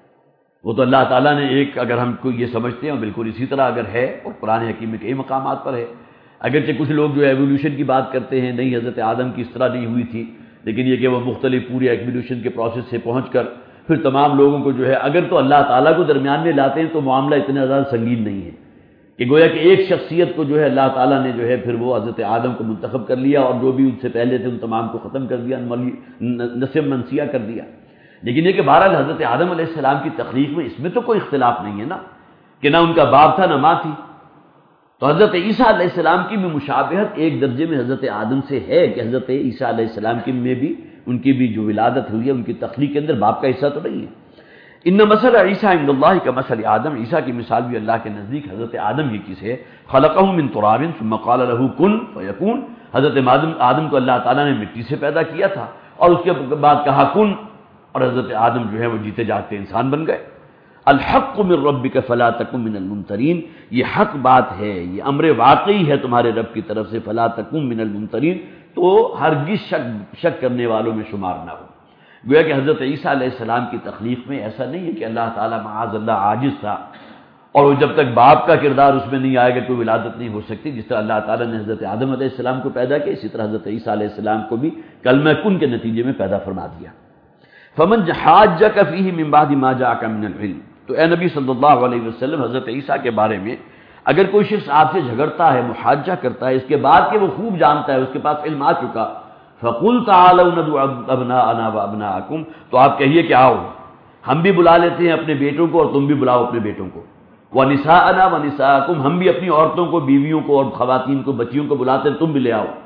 وہ تو اللہ تعالیٰ نے ایک، اگر ہم کو یہ سمجھتے ہیں بالکل اسی طرح اگر ہے، اور قرآن حکیم میں کئی مقامات پر ہے، اگرچہ کچھ لوگ جو ایولیوشن کی بات کرتے ہیں، نہیں حضرت آدم کی اس طرح نہیں ہوئی تھی، لیکن یہ کہ وہ مختلف پورے ایولیوشن کے پروسیس سے پہنچ کر پھر تمام لوگوں کو جو ہے اگر تو اللہ تعالیٰ کو درمیان میں لاتے ہیں تو معاملہ اتنا زیادہ سنگین نہیں ہے کہ گویا کہ ایک شخصیت کو جو ہے اللہ تعالیٰ نے جو ہے پھر وہ حضرت آدم کو منتخب کر لیا، اور جو بھی ان سے پہلے تھے ان تمام کو ختم کر دیا، نسب منسیہ کر دیا۔ لیکن یہ کہ بہرحال حضرت آدم علیہ السلام کی تخلیق میں اس میں تو کوئی اختلاف نہیں ہے نا، کہ نہ ان کا باپ تھا نہ ماں تھی۔ تو حضرت عیسیٰ علیہ السلام کی بھی مشابہت ایک درجے میں حضرت آدم سے ہے کہ حضرت عیسیٰ علیہ السلام کی میں بھی ان کی بھی جو ولادت ہوئی ہے ان کی تخلیق کے اندر باپ کا حصہ تو نہیں ہے۔ ان مثل عیسیٰ عند اللہ کمثل آدم، عیسیٰ کی مثال بھی اللہ کے نزدیک حضرت آدم ہی کی سے، خلقہ من تراب ثم قال له کن فیکون، حضرت آدم آدم کو اللہ تعالیٰ نے مٹی سے پیدا کیا تھا اور اس کے بعد کہا کن، اور حضرت آدم جو ہے وہ جیتے جاگتے انسان بن گئے۔ الحق من ربک فلا تکن من الممترین، یہ حق بات ہے، یہ امر واقعی ہے تمہارے رب کی طرف سے، فلا تکن من الممترین، تو ہرگز شک شک کرنے والوں میں شمار نہ ہو۔ گویا کہ حضرت عیسیٰ علیہ السلام کی تخلیق میں ایسا نہیں ہے کہ اللہ تعالیٰ معاذ اللہ عاجز تھا، اور وہ جب تک باپ کا کردار اس میں نہیں آئے گا کوئی ولادت نہیں ہو سکتی۔ جس طرح اللہ تعالیٰ نے حضرت آدم علیہ السلام کو پیدا کیا، اسی طرح حضرت عیسیٰ علیہ السلام کو بھی کلمہ کن کے نتیجے میں پیدا فرما دیا۔ فمن حاجک فیہ من بعد ما جاءک من العلم، تو اے نبی صلی اللہ علیہ وسلم حضرت عیسیٰ کے بارے میں اگر کوئی شخص آپ سے جھگڑتا ہے، محاجہ کرتا ہے، اس کے بعد کہ وہ خوب جانتا ہے، اس کے پاس علم آ چکا، فقل تعالوا ندعو ابناءنا وابناءکم، تو آپ کہیے کہ آؤ ہم بھی بلا لیتے ہیں اپنے بیٹوں کو اور تم بھی بلاؤ اپنے بیٹوں کو، ونساءنا ونساءکم، ہم بھی اپنی عورتوں کو، بیویوں کو اور خواتین کو، بچیوں کو بلاتے ہیں، تم بھی لے آؤ،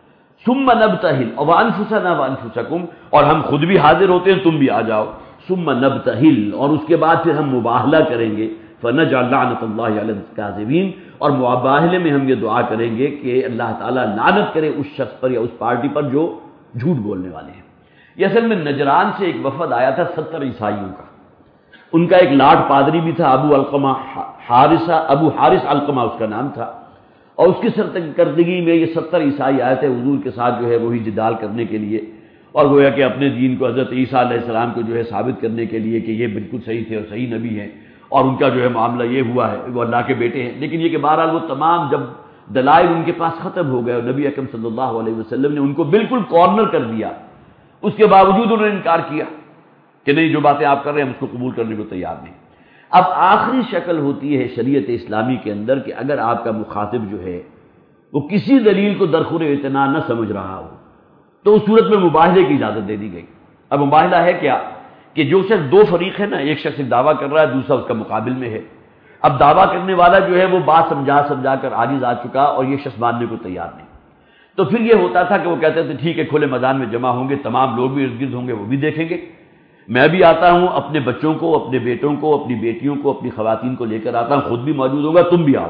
ثم نبتہل وانفسنا وانفسکم، اور ہم خود بھی حاضر ہوتے ہیں تم بھی آ جاؤ، ثم نبتہل، اور اس کے بعد پھر ہم مباہلہ کریں گے، فنجعل لعنت اللہ علی الکاذبین، اور مباہلے میں ہم یہ دعا کریں گے کہ اللہ تعالیٰ لعنت کرے اس شخص پر یا اس پارٹی پر جو جھوٹ بولنے والے ہیں۔ یہ اصل میں نجران سے ایک وفد آیا تھا ستر عیسائیوں کا، ان کا ایک لاٹ پادری بھی تھا ابو علقمہ حارثہ، ابو حارث علقمہ اس کا نام تھا، اور اس کی سرکردگی میں یہ ستر عیسائی آئے تھے حضور کے ساتھ جو ہے وہی جدال کرنے کے لیے، اور گویا کہ اپنے دین کو حضرت عیسیٰ علیہ السلام کو جو ہے ثابت کرنے کے لیے کہ یہ بالکل صحیح تھے اور صحیح نبی ہیں، اور ان کا جو ہے معاملہ یہ ہوا ہے وہ اللہ کے بیٹے ہیں۔ لیکن یہ کہ بہرحال وہ تمام جب دلائل ان کے پاس ختم ہو گئے اور نبی اکرم صلی اللہ علیہ وسلم نے ان کو بالکل کارنر کر دیا، اس کے باوجود انہوں نے انکار کیا کہ نہیں جو باتیں آپ کر رہے ہیں ہم اس کو قبول کرنے کو تیار نہیں۔ اب آخری شکل ہوتی ہے شریعت اسلامی کے اندر کہ اگر آپ کا مخاطب جو ہے وہ کسی دلیل کو درخور اعتنا نہ سمجھ رہا ہو تو اس صورت میں مباہلے کی اجازت دے دی گئی۔ اب مباہلہ ہے کیا کہ جو شخص دو فریق ہے نا، ایک شخص ایک دعویٰ کر رہا ہے، دوسرا اس کا مقابل میں ہے، اب دعویٰ کرنے والا جو ہے وہ بات سمجھا سمجھا کر عاجز آ چکا اور یہ شخص ماننے کو تیار نہیں، تو پھر یہ ہوتا تھا کہ وہ کہتے تھے ٹھیک ہے کھلے میدان میں جمع ہوں گے، تمام لوگ بھی ارد گرد ہوں گے، وہ بھی دیکھیں گے، میں بھی آتا ہوں اپنے بچوں کو، اپنے بیٹوں کو، اپنی بیٹیوں کو، اپنی خواتین کو لے کر آتا ہوں، خود بھی موجود ہوگا، تم بھی آؤ،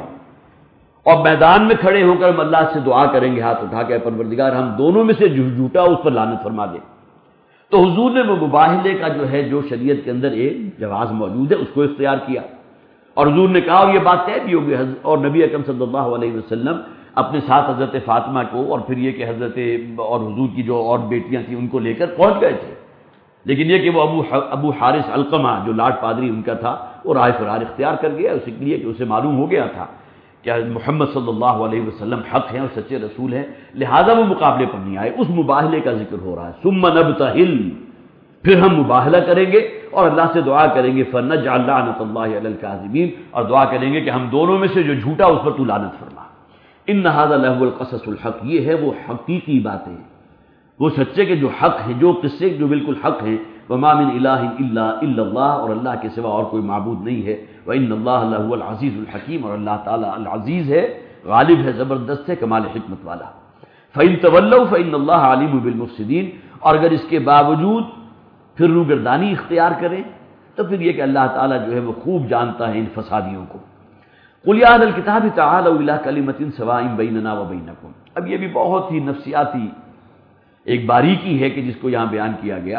اور میدان میں کھڑے ہو کر ہم اللہ سے دعا کریں گے ہاتھ اٹھا کے، پروردگار ہم دونوں میں سے جو جھوٹا اس پر لعنت فرما دے۔ تو حضور نے وہ مباہلے کا جو ہے جو شریعت کے اندر ایک جواز موجود ہے اس کو اختیار کیا، اور حضور نے کہا اور یہ بات طے بھی ہوگی، اور نبی اکرم صلی اللہ علیہ وسلم اپنے ساتھ حضرت فاطمہ کو اور پھر یہ کہ حضرت اور حضور کی جو اور بیٹیاں تھیں ان کو لے کر پہنچ گئے تھے، لیکن یہ کہ وہ ابو ابو حارث علقمہ جو لاٹ پادری ان کا تھا وہ راہ فرار اختیار کر گیا، اس لیے کہ اسے معلوم ہو گیا تھا کہ محمد صلی اللہ علیہ وسلم حق ہیں اور سچے رسول ہیں، لہذا وہ مقابلے پر نہیں آئے۔ اس مباہلے کا ذکر ہو رہا ہے، ثم نبتہل، پھر ہم مباہلہ کریں گے اور اللہ سے دعا کریں گے، فنجعل لعنۃ اللہ علی الکاذبین، اور دعا کریں گے کہ ہم دونوں میں سے جو جھوٹا اس پر تو لعنت فرما۔ ان ھذا لہو القصص الحق، یہ ہے وہ حقیقی باتیں، وہ سچے کے جو حق ہیں، جو قصے جو بالکل حق ہیں۔ وما من الہ الا الا اللہ، اور اللہ کے سوا اور کوئی معبود نہیں ہے۔ وان اللہ لہو العزیز الحکیم، اور اللہ تعالی العزیز ہے، غالب ہے، زبردست ہے، کمال حکمت والا۔ فإن تولوا فإن اللہ علیم بالمفسدین، اور اگر اس کے باوجود پھر روگردانی اختیار کریں تو پھر یہ کہ اللہ تعالیٰ جو ہے وہ خوب جانتا ہے ان فسادیوں کو۔ قل یا اہل الکتاب تعالوا الی کلمۃ سواء بیننا وبینکم، اب یہ بھی بہت ہی نفسیاتی ایک باریکی ہے کہ جس کو یہاں بیان کیا گیا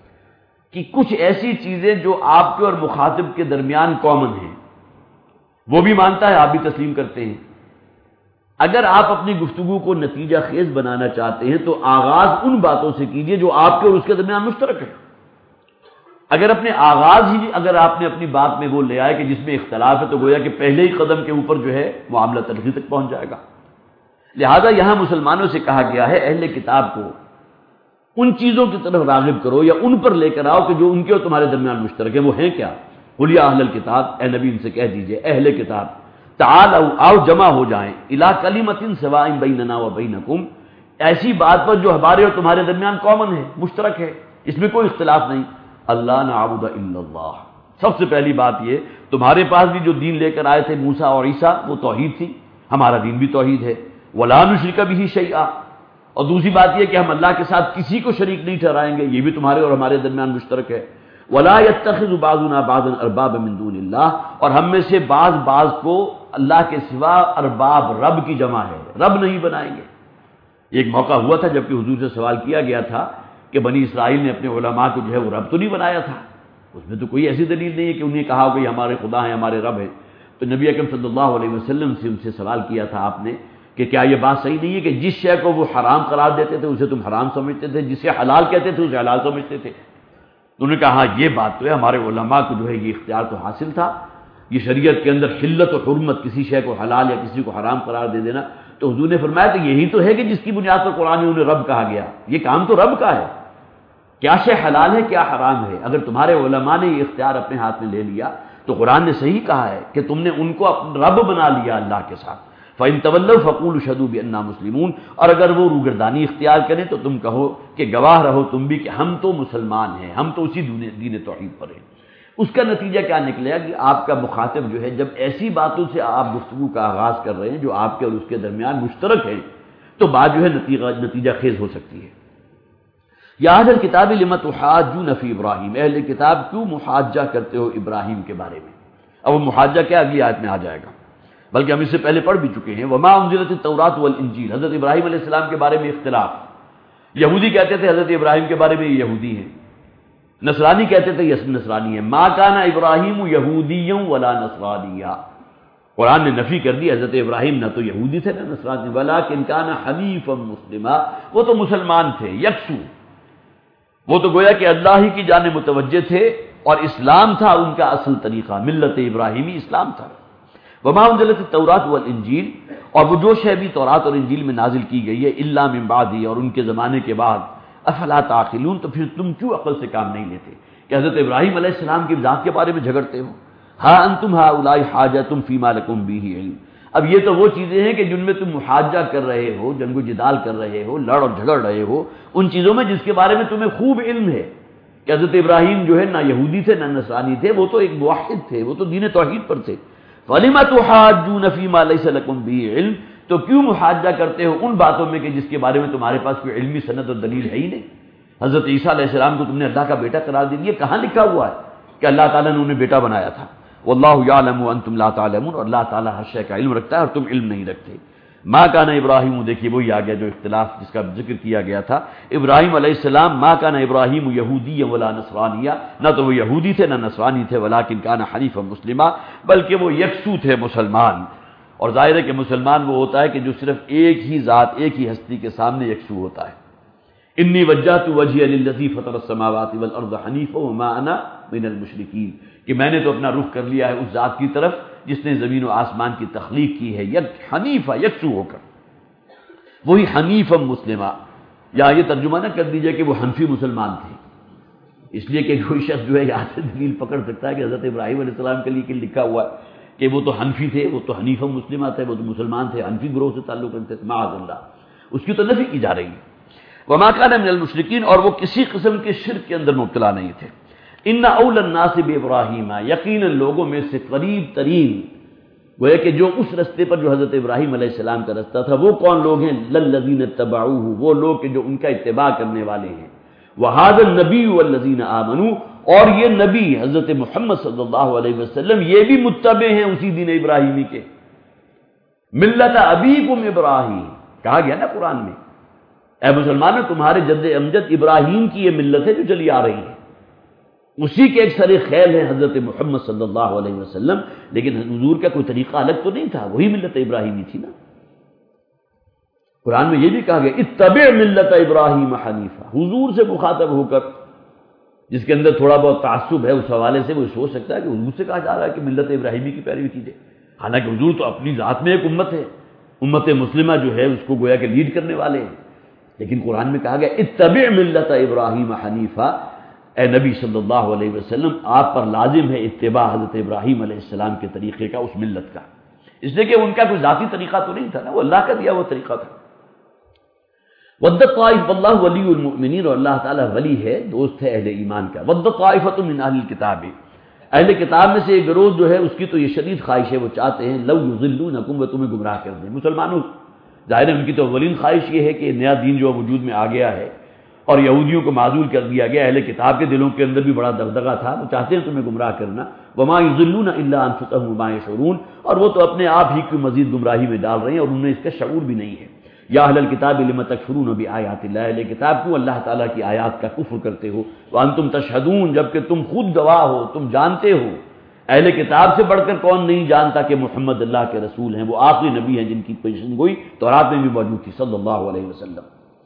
کہ کچھ ایسی چیزیں جو آپ کے اور مخاطب کے درمیان کامن ہیں وہ بھی مانتا ہے، آپ بھی تسلیم کرتے ہیں۔ اگر آپ اپنی گفتگو کو نتیجہ خیز بنانا چاہتے ہیں تو آغاز ان باتوں سے کیجئے جو آپ کے اور اس کے درمیان مشترک ہے۔ اگر اپنے آغاز ہی اگر آپ نے اپنی بات میں وہ لے آئے کہ جس میں اختلاف ہے تو گویا کہ پہلے ہی قدم کے اوپر جو ہے معاملہ تلخی تک پہنچ جائے گا۔ لہذا یہاں مسلمانوں سے کہا گیا ہے اہل کتاب کو ان چیزوں کی طرف راغب کرو یا ان پر لے کر آؤ کہ جو ان کے اور تمہارے درمیان مشترک ہے۔ وہ ہیں کیا؟ قل یا اہل الکتاب، اے نبی ان سے کہہ دیجئے اہل کتاب، تعالوا، آؤ جمع ہو جائیں، الی کلمۃ سواء بیننا وبینکم، ایسی بات پر جو ہمارے اور تمہارے درمیان کامن ہے، مشترک ہے، اس میں کوئی اختلاف نہیں۔ اللہ نعبد الا اللہ، سب سے پہلی بات یہ تمہارے پاس بھی جو دین لے کر آئے تھے موسیٰ اور عیسیٰ وہ توحید تھی، ہمارا دین بھی توحید ہے۔ ولا نشرک بہ شیئا، اور دوسری بات یہ کہ ہم اللہ کے ساتھ کسی کو شریک نہیں ٹھہرائیں گے، یہ بھی تمہارے اور ہمارے درمیان مشترک ہے۔ ولا يتخذ بعضنا بعضا اربابا من دون اللہ، اور ہم میں سے بعض بعض کو اللہ کے سوا ارباب، رب کی جمع ہے، رب نہیں بنائیں گے۔ ایک موقع ہوا تھا جب کہ حضور سے سوال کیا گیا تھا کہ بنی اسرائیل نے اپنے علماء کو جو ہے وہ رب تو نہیں بنایا تھا، اس میں تو کوئی ایسی دلیل نہیں ہے کہ انہیں کہا ہو کہ یہ ہمارے خدا ہیں، ہمارے رب ہیں۔ تو نبی اکرم صلی اللہ علیہ وسلم سے ان سے سوال کیا تھا آپ نے کہ کیا یہ بات صحیح نہیں ہے کہ جس شے کو وہ حرام قرار دیتے تھے اسے تم حرام سمجھتے تھے، جسے حلال کہتے تھے اسے حلال سمجھتے تھے؟ انہوں نے کہا ہاں یہ بات تو ہے، ہمارے علماء کو جو ہے یہ اختیار تو حاصل تھا، یہ شریعت کے اندر حلت و حرمت، کسی شے کو حلال یا کسی کو حرام قرار دے دینا۔ تو حضور نے فرمایا تو یہی تو ہے کہ جس کی بنیاد پر قرآن میں انہیں رب کہا گیا، یہ کام تو رب کا ہے، کیا شے حلال ہے کیا حرام ہے۔ اگر تمہارے علماء نے یہ اختیار اپنے ہاتھ میں لے لیا تو قرآن نے صحیح کہا ہے کہ تم نے ان کو اپنا رب بنا لیا اللہ کے ساتھ۔ فَإِن تَوَلَّوْا فَقُولُوا اشْهَدُوا بِأَنَّا مُسْلِمُونَ، اور اگر وہ روگردانی اختیار کریں تو تم کہو کہ گواہ رہو تم بھی کہ ہم تو مسلمان ہیں، ہم تو اسی دین توحید پر ہیں۔ اس کا نتیجہ کیا نکلے گا کہ آپ کا مخاطب جو ہے جب ایسی باتوں سے آپ گفتگو کا آغاز کر رہے ہیں جو آپ کے اور اس کے درمیان مشترک ہے تو بات جو ہے نتیجہ خیز ہو سکتی ہے۔ یا اہل الکتاب لم تحاجون فی ابراہیم، اہل کتاب کیوں محاجہ کرتے ہو ابراہیم کے بارے میں؟ اب وہ محاجہ کیا اگلی آیت میں آ جائے گا، بلکہ ہم اس سے پہلے پڑھ بھی چکے ہیں۔ وما انزلت التوراۃ والانجیل، حضرت ابراہیم علیہ السلام کے بارے میں اختلاف، یہودی کہتے تھے حضرت ابراہیم کے بارے میں یہ یہودی ہیں، نصرانی کہتے تھے یہ نصرانی ہے۔ ما کان ابراہیم یہودیا ولا نصرانیا، قرآن نے نفی کر دی، حضرت ابراہیم نہ تو یہودی تھے نہ نصرانی، ولکن کان حنیفا مسلما، وہ تو مسلمان تھے، یکسو، وہ تو گویا کہ اللہ ہی کی جانب متوجہ تھے اور اسلام تھا ان کا اصل طریقہ، ملت ابراہیمی اسلام تھا۔ وما انزلت التوراۃ والانجیل، اور وہ جو شے بھی تورات اور انجیل میں نازل کی گئی ہے، الا من بعدی، اور ان کے زمانے کے بعد، افلا تعقلون، تو پھر تم کیوں عقل سے کام نہیں لیتے کہ حضرت ابراہیم علیہ السلام کی ذات کے بارے میں جھگڑتے ہو؟ ہا انتم ہؤلاء حاجتم فیما لکم بہ علم، اب یہ تو وہ چیزیں ہیں کہ جن میں تم محاجہ کر رہے ہو، جنگ و جدال کر رہے ہو، لڑ اور جھگڑ رہے ہو، ان چیزوں میں جس کے بارے میں تمہیں خوب علم ہے کہ حضرت ابراہیم جو ہے نہ یہودی تھے نہ نصرانی تھے، وہ تو ایک موحد تھے، وہ تو دین توحید پر تھے۔ فَلِمَ تُحَاجُّونَ فِي مَا لَيْسَ لَكُمْ بِهِ علم، تو کیوں محاجہ کرتے ہو ان باتوں میں کہ جس کے بارے میں تمہارے پاس کوئی علمی سند اور دلیل ہے ہی نہیں۔ حضرت عیسیٰ علیہ السلام کو تم نے اللہ کا بیٹا قرار دے دیا، کہاں لکھا ہوا ہے کہ اللہ تعالیٰ نے انہیں بیٹا بنایا تھا؟ واللہ یعلم وانتم لا تعلمون، اور اللہ تعالیٰ ہر شے کا علم رکھتا ہے اور تم علم نہیں رکھتے۔ ما کان ابراہیم، دیکھیے وہی آ گیا جو اختلاف جس کا ذکر کیا گیا تھا، ابراہیم علیہ السلام ما کان ابراہیم یہودیا ولا نصرانیا، نہ تو وہ یہودی تھے نہ نصرانی تھے، ولکن کان حنیفا مسلما، بلکہ وہ یکسو تھے مسلمان۔ اور ظاہر ہے کہ مسلمان وہ ہوتا ہے کہ جو صرف ایک ہی ذات، ایک ہی ہستی کے سامنے یکسو ہوتا ہے۔ انی وجہت وجہی للذی فطر السماوات والارض حنیفا وما انا من المشرکین، کہ میں نے تو اپنا رخ کر لیا ہے اس ذات کی طرف جس نے زمین و آسمان کی تخلیق کی ہے، یک حنیفہ، یکسو ہو کر، وہی حنیفا مسلمہ۔ یا یہ ترجمہ نہ کر دیجئے کہ وہ حنفی مسلمان تھے، اس لیے کہ کوئی شخص جو ہے یہاں سے دلیل پکڑ سکتا ہے کہ حضرت ابراہیم علیہ السلام کے لیے کہ لکھا ہوا ہے کہ وہ تو حنفی تھے، وہ تو حنیفہ مسلمہ تھے، وہ تو مسلمان تھے، حنفی گروہ سے تعلق رکھتے تھے، معاذ اللہ، اس کی تو نفی کی جا رہی ہے۔ وما كان من المشرکین، اور وہ کسی قسم کے شرک کے اندر مبتلا نہیں تھے۔ ان اول الناس بابراہیم، یقیناً لوگوں میں سے قریب ترین، وہ کہ جو اس رستے پر جو حضرت ابراہیم علیہ السلام کا رستہ تھا، وہ کون لوگ ہیں؟ للذین اتبعوہ، وہ لوگ کہ جو ان کا اتباع کرنے والے ہیں، وہذا النبی والذین آمنوا، اور یہ نبی حضرت محمد صلی اللہ علیہ وسلم یہ بھی متبع ہیں اسی دین ابراہیمی کے۔ ملت ابیکم ابراہیم کہا گیا نا قرآن میں، اے مسلمانوں تمہارے جد امجد ابراہیم کی یہ ملت ہے جو چلی آ رہی ہے، اسی کے ایک سر خیل ہے حضرت محمد صلی اللہ علیہ وسلم، لیکن حضور کا کوئی طریقہ الگ تو نہیں تھا، وہی ملت ابراہیمی تھی نا۔ قرآن میں یہ بھی کہا گیا اتبع ملت ابراہیم حنیفہ، حضور سے مخاطب ہو کر، جس کے اندر تھوڑا بہت تعصب ہے اس حوالے سے وہ سوچ سکتا ہے کہ حضور سے کہا جا رہا ہے کہ ملت ابراہیمی کی پیروی کیجیے، حالانکہ حضور تو اپنی ذات میں ایک امت ہے، امت مسلمہ جو ہے اس کو گویا کہ لیڈ کرنے والے ہیں، لیکن قرآن میں کہا گیا اتبع ملت ابراہیم حنیفہ، اے نبی صلی اللہ علیہ وسلم آپ پر لازم ہے اتباع حضرت ابراہیم علیہ السلام کے طریقے کا، اس ملت کا، اس لیے کہ ان کا کوئی ذاتی طریقہ تو نہیں تھا نا، وہ اللہ کا دیا وہ طریقہ تھا۔ ود طائف واللہ ولی المؤمنین، اور اللہ تعالیٰ ولی ہے، دوست ہے اہل ایمان کا۔ ود طائفۃ من اہل الکتاب، اہل کتاب میں سے ایک گروہ جو ہے اس کی تو یہ شدید خواہش ہے، وہ چاہتے ہیں لو یضلونکم، وہ تمہیں گمراہ کر دیں۔ مسلمانوں ظاہر ہے ان کی تو اولین خواہش یہ ہے کہ نیا دین جو وجود میں آ گیا ہے اور یہودیوں کو معزول کر دیا گیا، اہل کتاب کے دلوں کے اندر بھی بڑا دغدغہ تھا، وہ چاہتے ہیں تمہیں گمراہ کرنا۔ وما یضلون الا انفسهم وما يشعرون، اور وہ تو اپنے آپ ہی کو مزید گمراہی میں ڈال رہے ہیں اور انہیں اس کا شعور بھی نہیں ہے۔ یا اہل الکتاب لم تکفرون بآیات اللہ، اہل کتاب کیوں اللہ تعالیٰ کی آیات کا کفر کرتے ہو، وانتم تشہدون، جبکہ تم خود گواہ ہو، تم جانتے ہو۔ اہل کتاب سے بڑھ کر کون نہیں جانتا کہ محمد اللہ کے رسول ہیں، وہ آخری نبی ہیں جن کی پیشن گوئی تورات میں بھی موجود تھی صلی اللہ علیہ وسلم۔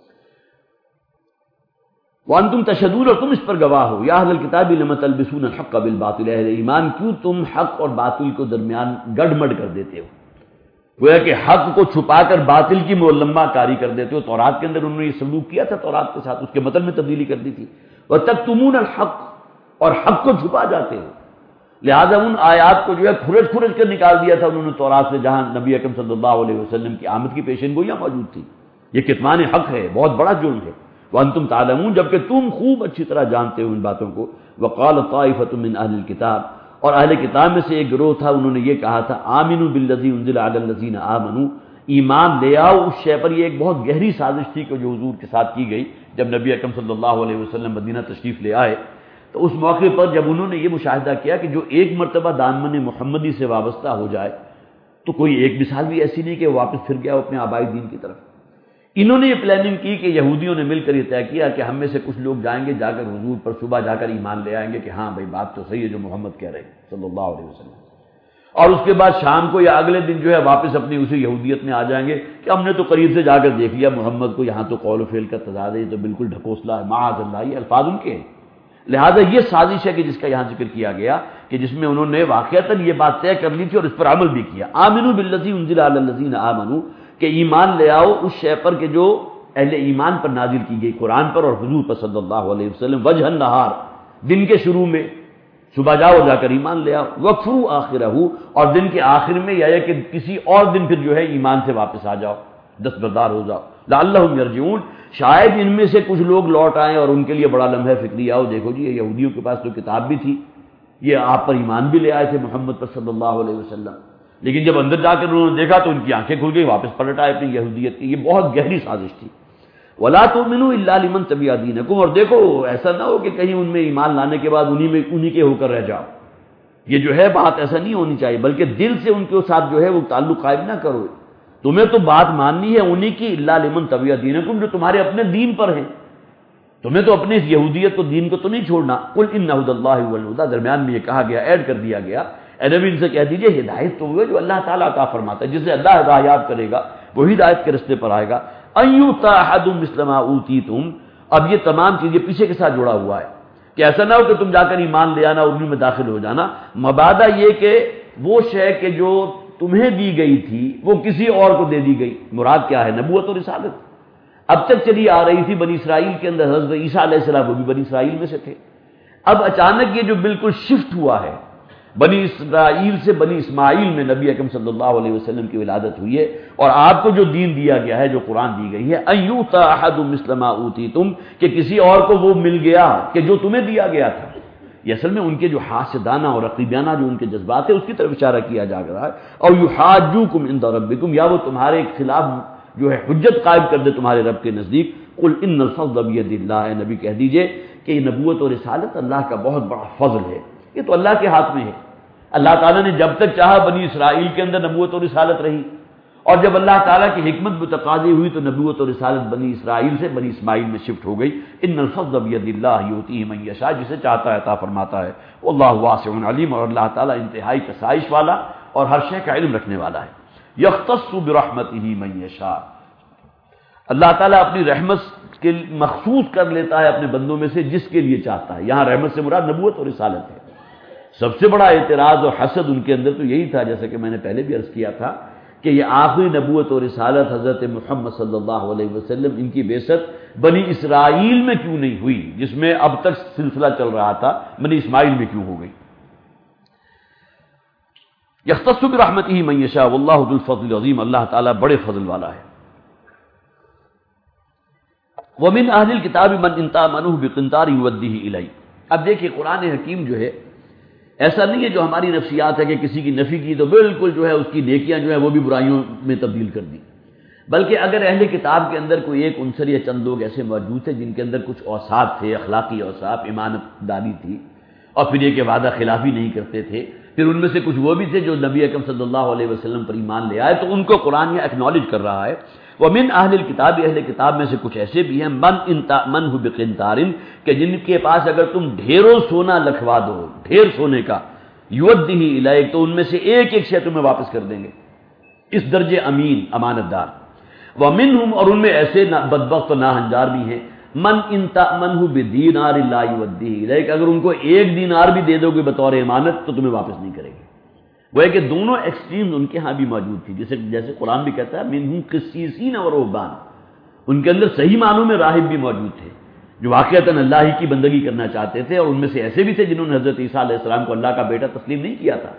وانتم تشہدون، اور تم اس پر گواہ ہو۔ یا اہل الکتاب لم تلبسون الحق بالباطل، اہل ایمان کیوں تم حق اور باطل کو درمیان گڑمڑ کر دیتے ہو، گویا کہ حق کو چھپا کر باطل کی مولمہ کاری کر دیتے ہو۔ تورات کے اندر انہوں نے یہ سلوک کیا تھا، تورات کے ساتھ اس کے متن میں تبدیلی کر دی تھی۔ وتکتمون الحق، اور حق کو چھپا جاتے ہو، لہذا ان آیات کو جو ہے کھرچ کھرچ کر نکال دیا تھا انہوں نے تورات سے، جہاں نبی اکرم صلی اللہ علیہ وسلم کی آمد کی پیشن گوئیاں موجود تھی۔ یہ کتمان حق ہے، بہت بڑا جرم ہے۔ وانتم تعلمون، جبکہ تم خوب اچھی طرح جانتے ہو ان باتوں کو۔ وقال طائفۃ من اہل الکتاب، اور اہل کتاب میں سے ایک گروہ تھا، انہوں نے یہ کہا تھا آمنوا بالذی انزل علی الذین آمنوا، ایمان لے آؤ اس شے پر۔ یہ ایک بہت گہری سازش تھی کہ جو حضور کے ساتھ کی گئی جب نبی اکرم صلی اللہ علیہ وسلم مدینہ تشریف لے آئے، تو اس موقع پر جب انہوں نے یہ مشاہدہ کیا کہ جو ایک مرتبہ دامن محمدی سے وابستہ ہو جائے تو کوئی ایک مثال بھی ایسی نہیں کہ وہ واپس پھر گیا اپنے آبائی دین کی طرف۔ انہوں نے یہ پلاننگ کی کہ یہودیوں نے مل کر یہ طے کیا کہ ہم میں سے کچھ لوگ جائیں گے، جا کر حضور پر صبح جا کر ایمان لے آئیں گے کہ ہاں بھائی بات تو صحیح ہے جو محمد کہہ رہے ہیں صلی اللہ علیہ وسلم، اور اس کے بعد شام کو یا اگلے دن جو ہے واپس اپنی اسی یہودیت میں آ جائیں گے کہ ہم نے تو قریب سے جا کر دیکھ لیا محمد کو، یہاں تو قول و فعل کا تضاد ہے، یہ تو بالکل ڈھکوسلا ہے، معاذ اللہ، یہ الفاظ ان کے ہیں۔ لہذا یہ سازش ہے کہ جس کا یہاں ذکر کیا گیا کہ جس میں انہوں نے واقعتاً یہ بات طے کر لی تھی اور اس پر عمل بھی کیا۔ آمنوا بالذی انزل علی الذین آمنوا، کہ ایمان لے آؤ اس شے پر کہ جو اہل ایمان پر نازل کی گئی، قرآن پر اور حضور پر صلی اللہ علیہ وسلم، وجہ النہار، دن کے شروع میں صبح جاؤ جا کر ایمان لے آؤ، وکفروا آخرہ، اور دن کے آخر میں یا کہ کسی اور دن پھر جو ہے ایمان سے واپس آ جاؤ، دستبردار ہو جاؤ، لعلہم یرجعون، شاید ان میں سے کچھ لوگ لوٹ آئیں اور ان کے لیے بڑا لمحہ فکری آؤ، دیکھو جی یہ یہودیوں کے پاس تو کتاب بھی تھی، یہ آپ پر ایمان بھی لے آئے تھے محمد پر صلی اللہ علیہ وسلم، لیکن جب اندر جا کر انہوں نے دیکھا تو ان کی آنکھیں کھل گئی، واپس پلٹ آئے اپنی یہودیت کی۔ یہ بہت گہری سازش تھی۔ وَلَا تُؤْمِنُوا إِلَّا لِمَن تَبِعَ دِينَكُمْ، اور دیکھو ایسا نہ ہو کہ کہیں ان میں ایمان لانے کے بعد انہی میں انہی کے ہو کر رہ جاؤ، یہ جو ہے بات ایسا نہیں ہونی چاہیے، بلکہ دل سے ان کے ساتھ جو ہے وہ تعلق قائم نہ کرو، تمہیں تو بات ماننی ہے انہی کی، إِلَّا لِمَن تَبِعَ دِينَكُمْ، جو تمہارے اپنے دین پر ہیں، تمہیں تو اپنے اس یہودیت کو دین کو تو نہیں چھوڑنا۔ قُلْ إِنَّ هُدَى اللَّهِ هُوَ الْهُدَى، درمیان میں یہ کہا گیا، ایڈ کر دیا گیا، اے نبی ان سے کہہ دیجئے ہدایت تو وہ ہے جو اللہ تعالیٰ عطا فرماتا ہے، جسے اللہ ہدایات کرے گا وہ ہدایت کے رستے پر آئے گا۔ ان یؤتی احد مثل ما اوتیتم، اب یہ تمام چیزیں پیچھے کے ساتھ جڑا ہوا ہے کہ ایسا نہ ہو کہ تم جا کر ایمان لے آنا اور انہی میں داخل ہو جانا، مبادہ یہ کہ وہ شے کہ جو تمہیں دی گئی تھی وہ کسی اور کو دے دی گئی۔ مراد کیا ہے؟ نبوت اور رسالت اب تک چلی آ رہی تھی بنی اسرائیل کے اندر، حضرت عیسیٰ علیہ السلام وہ بھی بنی اسرائیل میں سے تھے، اب اچانک یہ جو بالکل شفٹ ہوا ہے بنی اسرائیل سے بنی اسماعیل میں نبی اکرم صلی اللہ علیہ وسلم کی ولادت ہوئی ہے، اور آپ کو جو دین دیا گیا ہے، جو قرآن دی گئی ہے، ان یؤتی احد مثل ما اوتیتم، کہ کسی اور کو وہ مل گیا کہ جو تمہیں دیا گیا تھا۔ یہ اصل میں ان کے جو حاسدانہ اور عقیدانہ جو ان کے جذبات ہیں اس کی طرف اشارہ کیا جا رہا ہے۔ اور یحاجوکم عند ربکم، یا وہ تمہارے خلاف جو ہے حجت قائم کر دے تمہارے رب کے نزدیک۔ قل ان الفضل بید اللہ، اے نبی کہہ دیجئے کہ یہ نبوت اور رسالت اللہ کا بہت بڑا فضل ہے، یہ تو اللہ کے ہاتھ میں ہے۔ اللہ تعالیٰ نے جب تک چاہا بنی اسرائیل کے اندر نبوت اور رسالت رہی، اور جب اللہ تعالیٰ کی حکمت متقاضی ہوئی تو نبوت اور رسالت بنی اسرائیل سے بنی اسماعیل میں شفٹ ہو گئی۔ ان الفضل بید اللہ یؤتیہ من یشاء، جسے چاہتا ہے عطا فرماتا ہے۔ واللہ واسع علیم، اور اللہ تعالیٰ انتہائی کسائش والا اور ہر شے کا علم رکھنے والا ہے۔ یختص برحمتہ من یشاء، اللہ تعالیٰ اپنی رحمت کے مخصوص کر لیتا ہے اپنے بندوں میں سے جس کے لیے چاہتا ہے۔ یہاں رحمت سے مراد نبوت اور رسالت ہے۔ سب سے بڑا اعتراض اور حسد ان کے اندر تو یہی تھا، جیسا کہ میں نے پہلے بھی عرض کیا تھا، کہ یہ آخری نبوت اور رسالت حضرت محمد صلی اللہ علیہ وسلم ان کی بعثت بنی اسرائیل میں کیوں نہیں ہوئی، جس میں اب تک سلسلہ چل رہا تھا، بنی اسماعیل میں کیوں ہو گئی۔ یختص برحمتہ من یشاء واللہ ذو الفضل العظیم، اللہ تعالیٰ بڑے فضل والا ہے۔ ومن اہل الکتاب من ان تأمنہ بقنطار یؤدیہ الیک، اب دیکھیے قرآن حکیم جو ہے ایسا نہیں ہے جو ہماری نفسیات ہے کہ کسی کی نفی کی تو بالکل جو ہے اس کی نیکیاں جو ہیں وہ بھی برائیوں میں تبدیل کر دی، بلکہ اگر اہل کتاب کے اندر کوئی ایک عنصر یا چند لوگ ایسے موجود تھے جن کے اندر کچھ اوصاف تھے، اخلاقی اوصاف، امانت داری تھی، اور پھر یہ کہ وعدہ خلافی نہیں کرتے تھے، پھر ان میں سے کچھ وہ بھی تھے جو نبی اکرم صلی اللہ علیہ وسلم پر ایمان لے آئے، تو ان کو قرآن یہ ایکنالج کر رہا ہے۔ ومن اہل الکتاب، اہل کتاب میں سے کچھ ایسے بھی ہیں، من ان تأمنہ بقنطار، کہ جن کے پاس اگر تم ڈھیروں سونا لکھوا دو، ڈھیر سونے کا، یؤدیہ الیک، تو ان میں سے ایک ایک شے تمہیں واپس کر دیں گے، اس درجے امین، امانت دار۔ ومنہم، اور ان میں ایسے بدبخت و ناہنجار بھی ہیں، من ان تأمنہ بدینار لا یؤدیہ الیک، اگر ان کو ایک دینار بھی دے دو گے بطور امانت تو تمہیں واپس نہیں کرے گے۔ وہ ہے کہ دونوں ایکسٹریمز ان کے ہاں بھی موجود تھی، جیسے جیسے قرآن بھی کہتا ہے منہم قسیسین و رہبان، ان کے اندر صحیح معنوں میں راہب بھی موجود تھے جو واقعتاً اللہ ہی کی بندگی کرنا چاہتے تھے، اور ان میں سے ایسے بھی تھے جنہوں نے حضرت عیسیٰ علیہ السلام کو اللہ کا بیٹا تسلیم نہیں کیا تھا۔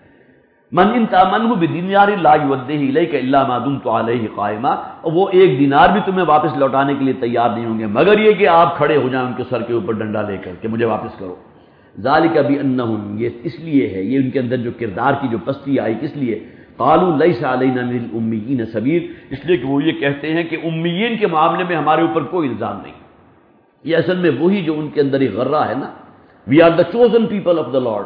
من ان تأمنہ بدینار لا یؤدیہ الیک الا ما دمت علیہ قائما، وہ ایک دینار بھی تمہیں واپس لوٹانے کے لیے تیار نہیں ہوں گے مگر یہ کہ آپ کھڑے ہو جائیں ان کے سر کے اوپر ڈنڈا لے کر کہ مجھے واپس کرو۔ ذالک بانہم، یہ اس لیے ہے، یہ ان کے اندر جو کردار کی جو پستی آئی کس لیے، قالوا لیس علینا من الامیین سبیل، اس لیے کہ وہ یہ کہتے ہیں کہ امیین کے معاملے میں ہمارے اوپر کوئی الزام نہیں۔ یہ اصل میں وہی جو ان کے اندر ایک غرہ ہے نا، we are the chosen people of the lord,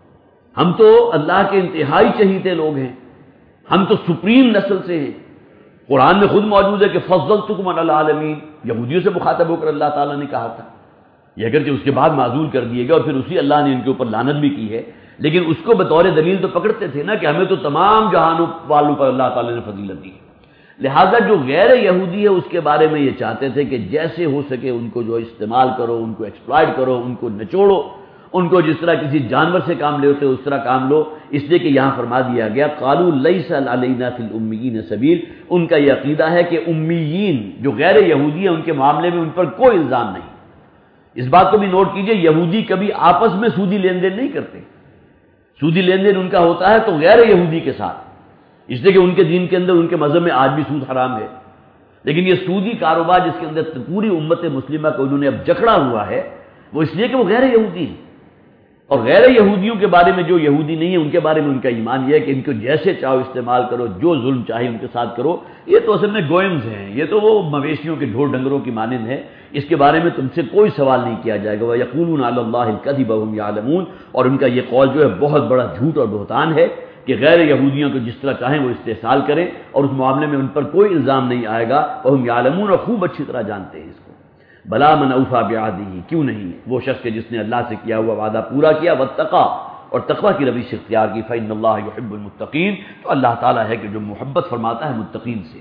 ہم تو اللہ کے انتہائی چہیتے لوگ ہیں، ہم تو سپریم نسل سے ہیں۔ قرآن میں خود موجود ہے کہ فضلتکم علی العالمین، یہودیوں سے مخاطب ہو کر اللہ تعالیٰ نے کہا تھا، یہ اگرچہ اس کے بعد معزول کر دیے گا اور پھر اسی اللہ نے ان کے اوپر لعنت بھی کی ہے، لیکن اس کو بطور دلیل تو پکڑتے تھے نا کہ ہمیں تو تمام جہانوں والوں پر اللہ تعالیٰ نے فضیلت دی ہے۔ لہذا جو غیر یہودی ہے اس کے بارے میں یہ چاہتے تھے کہ جیسے ہو سکے ان کو جو استعمال کرو، ان کو ایکسپلائٹ کرو، ان کو نچوڑو، ان کو جس طرح کسی جانور سے کام لے ہوتے اس طرح کام لو، اس لیے کہ یہاں فرما دیا گیا قالوا لیس علینا فی الامیین سبیل، ان کا یہ عقیدہ ہے کہ امیین جو غیر یہودی ہیں ان کے معاملے میں ان پر کوئی الزام نہیں۔ اس بات کو بھی نوٹ کیجئے، یہودی کبھی آپس میں سودی لین دین نہیں کرتے، سودی لین دین ان کا ہوتا ہے تو غیر یہودی کے ساتھ، اس لیے کہ ان کے دین کے اندر ان کے مذہب میں آج بھی سود حرام ہے، لیکن یہ سودی کاروبار جس کے اندر پوری امت مسلمہ کو انہوں نے اب جکڑا ہوا ہے وہ اس لیے کہ وہ غیر یہودی ہیں، اور غیر یہودیوں کے بارے میں جو یہودی نہیں ہے ان کے بارے میں ان کا ایمان یہ ہے کہ ان کو جیسے چاہو استعمال کرو، جو ظلم چاہے ان کے ساتھ کرو، یہ تو اصل میں گوئمز ہیں، یہ تو وہ مویشیوں کے ڈھور ڈنگروں کی مانند ہے، اس کے بارے میں تم سے کوئی سوال نہیں کیا جائے گا۔ وَيَقُولُونَ عَلَى اللَّهِ الْكَذِبَ وَهُمْ يَعْلَمُونَ، اور ان کا یہ قول جو ہے بہت بڑا جھوٹ اور بہتان ہے کہ غیر یہودیوں کو جس طرح چاہیں وہ استحصال کریں اور اس معاملے میں ان پر کوئی الزام نہیں آئے گا، وَهُمْ يَعْلَمُونَ، اور خوب اچھی طرح جانتے ہیں اس کو۔ بلا من اوفى بعهده، کیوں نہیں وہ شخص کہ جس نے اللہ سے کیا ہوا وعدہ پورا کیا، واتقى، اور تقوی کی روش اختیار کی، فإن اللہ یحب المتقین، تو اللہ تعالیٰ ہے کہ جو محبت فرماتا ہے متقین سے۔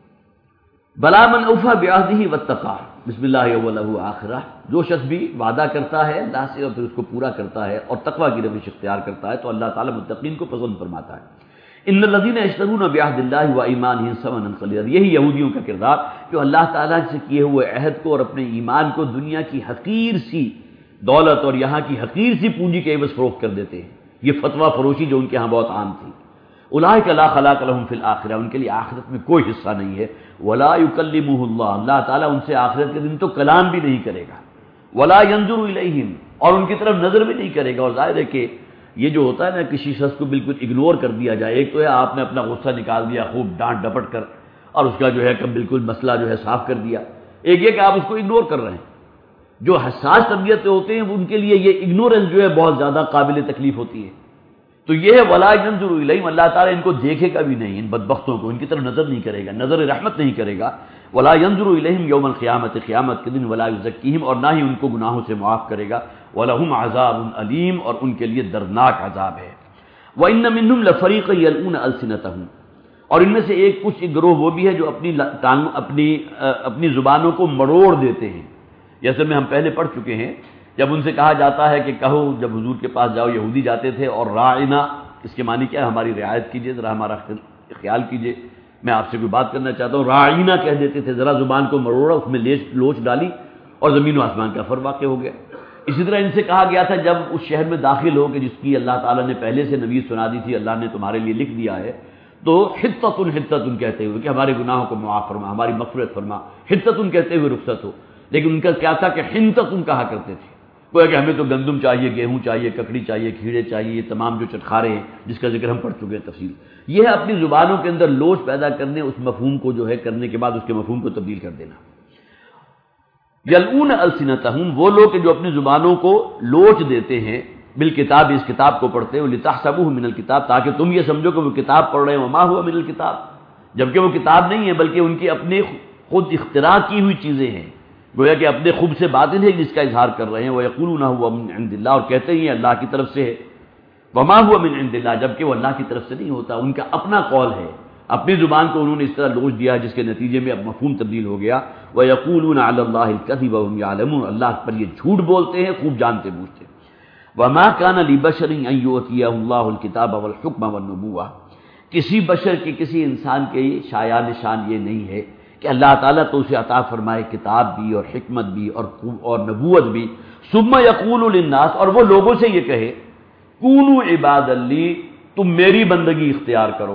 بلا من اوفی بعہدہ واتقی، بسم اللہ اولہ آخرہ، جو شخص بھی وعدہ کرتا ہے اللہ سے اور پھر اس کو پورا کرتا ہے اور تقوی کی روش اختیار کرتا ہے تو اللہ تعالیٰ متقین کو پسند فرماتا ہے۔ ان الذین یشترون بعہد اللہ وایمانہم ثمنا قلیلا، یہی یہودیوں کا کردار جو اللہ تعالیٰ سے کیے ہوئے عہد کو اور اپنے ایمان کو دنیا کی حقیر سی دولت اور یہاں کی حقیر سی پونجی کے عوض فروخت کر دیتے ہیں۔ یہ فتویٰ فروشی جو ان کے ہاں بہت عام تھی۔ اولئک لا خلاق لهم فی الآخرہ، ان کے لیے آخرت میں کوئی حصہ نہیں ہے۔ ولا یکلمہ اللہ، اللہ تعالیٰ ان سے آخرت کے دن تو کلام بھی نہیں کرے گا۔ ولا ینظر الیہم، اور ان کی طرف نظر بھی نہیں کرے گا۔ اور ظاہر ہے کہ یہ جو ہوتا ہے نا کسی شخص کو بالکل اگنور کر دیا جائے، ایک تو ہے آپ نے اپنا غصہ نکال دیا خوب ڈانٹ ڈپٹ کر اور اس کا جو ہے کہ بالکل مسئلہ جو ہے صاف کر دیا، ایک یہ کہ آپ اس کو اگنور کر رہے ہیں۔ جو حساس طبیعت سے ہوتے ہیں ان کے لیے یہ اگنورنس جو ہے بہت زیادہ قابل تکلیف ہوتی ہے۔ تو یہ ہے ولا ینظر الیہم، اللہ تعالیٰ ان کو دیکھے گا بھی نہیں، ان بدبختوں کو ان کی طرف نظر نہیں کرے گا، نظر رحمت نہیں کرے گا۔ ولا ینظر الیہم یوم القیامۃ، قیامت کے دن ولا یزکیہم، اور نہ ہی ان کو گناہوں سے معاف کرے گا۔ وَلَهُمْ عَذَابٌ علیم، اور ان کے لیے دردناک عذاب ہے۔ وَإِنَّ مِنْهُمْ لَفَرِيقًا يَلْوُونَ أَلْسِنَتَهُمْ، اور ان میں سے ایک کچھ ایک گروہ وہ بھی ہے جو اپنی اپنی اپنی زبانوں کو مروڑ دیتے ہیں۔ جیسے میں ہم پہلے پڑھ چکے ہیں، جب ان سے کہا جاتا ہے کہ کہو، جب حضور کے پاس جاؤ، یہودی جاتے تھے، اور راعنا، اس کے معنی کیا ہے؟ ہماری رعایت کیجئے، ذرا ہمارا خیال کیجئے، میں آپ سے کوئی بات کرنا چاہتا ہوں، راعینا کہہ دیتے تھے، ذرا زبان کو مروڑا، اس میں لیچ لوچ ڈالی اور زمین و آسمان کا فرق واقع ہو گیا۔ اسی طرح ان سے کہا گیا تھا جب اس شہر میں داخل ہو کہ جس کی اللہ تعالیٰ نے پہلے سے نوید سنا دی تھی، اللہ نے تمہارے لیے لکھ دیا ہے، تو حطۃ حطۃ کہتے ہوئے کہ ہمارے گناہوں کو معاف فرما، ہماری مغفرت فرما، حطۃ کہتے ہوئے رخصت ہو۔ لیکن ان کا کیا تھا کہ حنطۃ کہا کرتے تھے، گویا کہ ہمیں تو گندم چاہیے، گیہوں چاہیے، ککڑی چاہیے، کھیڑے چاہیے، یہ تمام جو چٹخارے ہیں جس کا ذکر ہم پڑھ چکے ہیں تفصیل۔ یہ ہے اپنی زبانوں کے اندر لوچ پیدا کرنے، اس مفہوم کو جو ہے کرنے کے بعد اس کے مفہوم کو تبدیل کر دینا۔ یلؤون السنتہم، وہ لوگ کہ جو اپنی زبانوں کو لوچ دیتے ہیں، بالکتاب، اس کتاب کو پڑھتے ہیں، لتحسبوہ من الکتاب، تاکہ تم یہ سمجھو کہ وہ کتاب پڑھ رہے ہیں، وما هو من الکتاب، جبکہ وہ کتاب نہیں ہے بلکہ ان کی اپنے خود اختراع کی ہوئی چیزیں ہیں، گویا کہ اپنے خوب سے باطن ہے جس کا اظہار کر رہے ہیں۔ وَيَقُولُونَ هُوَ مِنْ عِنْدِ اللَّهِ، اور کہتے ہیں اللہ کی طرف سے ہے، وَمَا هُوَ مِنْ عِنْدِ اللَّهِ، جبکہ وہ اللہ کی طرف سے نہیں ہوتا، ان کا اپنا قول ہے، اپنی زبان کو انہوں نے اس طرح لوچ دیا جس کے نتیجے میں اب مفہوم تبدیل ہو گیا۔ وَيَقُولُونَ عَلَى اللَّهِ الْكَذِبَ وَهُمْ يَعْلَمُونَ، اللہ پر یہ جھوٹ بولتے ہیں خوب جانتے بوجھتے۔ وَمَا كَانَ لِبَشَرٍ أَن يُؤْتِيَهُ اللَّهُ الْكِتَابَ وَالْحُكْمَ وَالنُّبُوَّةَ، کسی بشر کے، کسی انسان کے شایع نشان یہ نہیں ہے کہ اللہ تعالیٰ تو اسے عطا فرمائے کتاب بھی اور حکمت بھی اور اور نبوت بھی، ثم یقول للناس، اور وہ لوگوں سے یہ کہے کونوا عبادا لی، تم میری بندگی اختیار کرو۔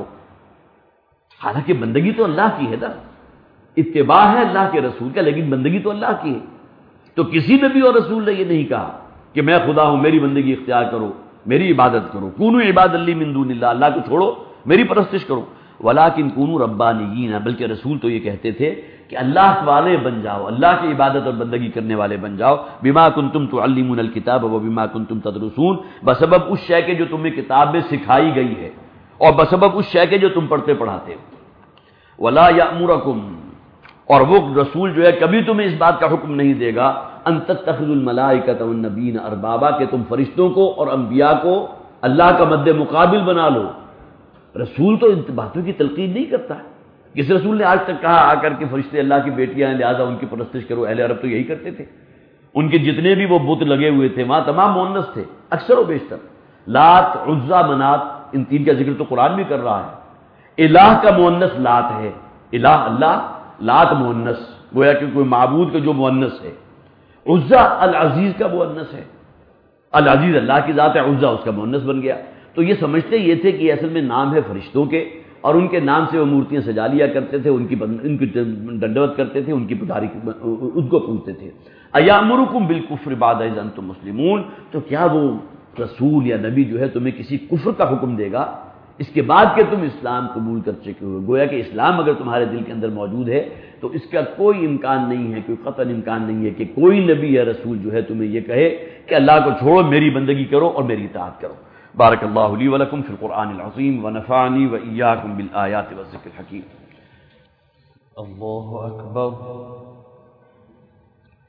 حالانکہ بندگی تو اللہ کی ہے نا، اتباع ہے اللہ کے رسول کا، لیکن بندگی تو اللہ کی ہے۔ تو کسی نبی اور رسول نے یہ نہیں کہا کہ میں خدا ہوں، میری بندگی اختیار کرو، میری عبادت کرو، کونوا عبادا لی من دون اللہ، اللہ کو چھوڑو، میری پرستش کرو۔ ولیکن کونوا ربانیین، بلکہ رسول تو یہ کہتے تھے کہ اللہ والے بن جاؤ، اللہ کی عبادت اور بندگی کرنے والے بن جاؤ۔ بما کنتم تعلمون الکتاب وبما کنتم تدرسون، بسبب اس شے کے جو تمہیں کتاب میں سکھائی گئی ہے اور بسبب اس شے کے جو تم پڑھتے پڑھاتے ہو۔ ولا یأمرکم، اور وہ رسول جو ہے کبھی تمہیں اس بات کا حکم نہیں دے گا ان تتخذوا الملائکۃ والنبیین اربابا، کہ تم فرشتوں کو اور انبیاء کو اللہ کا مد مقابل بنا لو۔ رسول تو ان باتوں کی تلقین نہیں کرتا۔ کس رسول نے آج تک کہا آ کر کے فرشتے اللہ کی بیٹیاں ہیں لہذا ان کی پرستش کرو؟ اہل عرب تو یہی کرتے تھے، ان کے جتنے بھی وہ بت لگے ہوئے تھے وہاں تمام مؤنث تھے، اکثر و بیشتر۔ لات، عزا، منات، ان تین کا ذکر تو قرآن بھی کر رہا ہے۔ الہ کا مؤنث لات ہے، الہ اللہ، لات مؤنث، گویا کہ کوئی معبود کا جو مؤنث ہے۔ عزا العزیز کا مؤنث ہے، العزیز اللہ کی ذات ہے، عزا اس کا مؤنث بن گیا۔ تو یہ سمجھتے یہ تھے کہ اصل میں نام ہے فرشتوں کے، اور ان کے نام سے وہ مورتیاں سجا لیا کرتے تھے، ان کی ان کی ڈنڈوت کرتے تھے، ان کی پجاری ان کو پوجتے تھے۔ ایامرکم بالکفر بعد اذ انتم مسلمون، تو کیا وہ رسول یا نبی جو ہے تمہیں کسی کفر کا حکم دے گا اس کے بعد کہ تم اسلام قبول کر چکے ہو؟ گویا کہ اسلام اگر تمہارے دل کے اندر موجود ہے تو اس کا کوئی امکان نہیں ہے، کوئی قطعاً امکان نہیں ہے کہ کوئی نبی یا رسول جو ہے تمہیں یہ کہے کہ اللہ کو چھوڑو، میری بندگی کرو اور میری اطاعت کرو۔ بارک اللہ لی ولکم فی القرآن العظیم ونفعنی وإیاکم بالآیات والذکر الحکیم۔ اللہ اکبر۔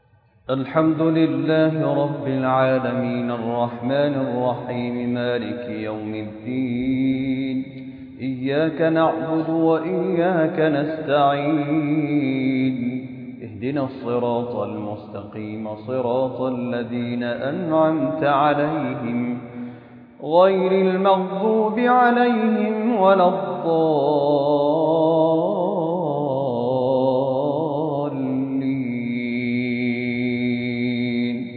الحمد لله رب العالمين الرحمن الرحيم مالك يوم الدين إياك نعبد وإياك نستعين اهدنا الصراط المستقيم صراط الذين أنعمت عليهم غير المغضوب عليهم ولا الضالين.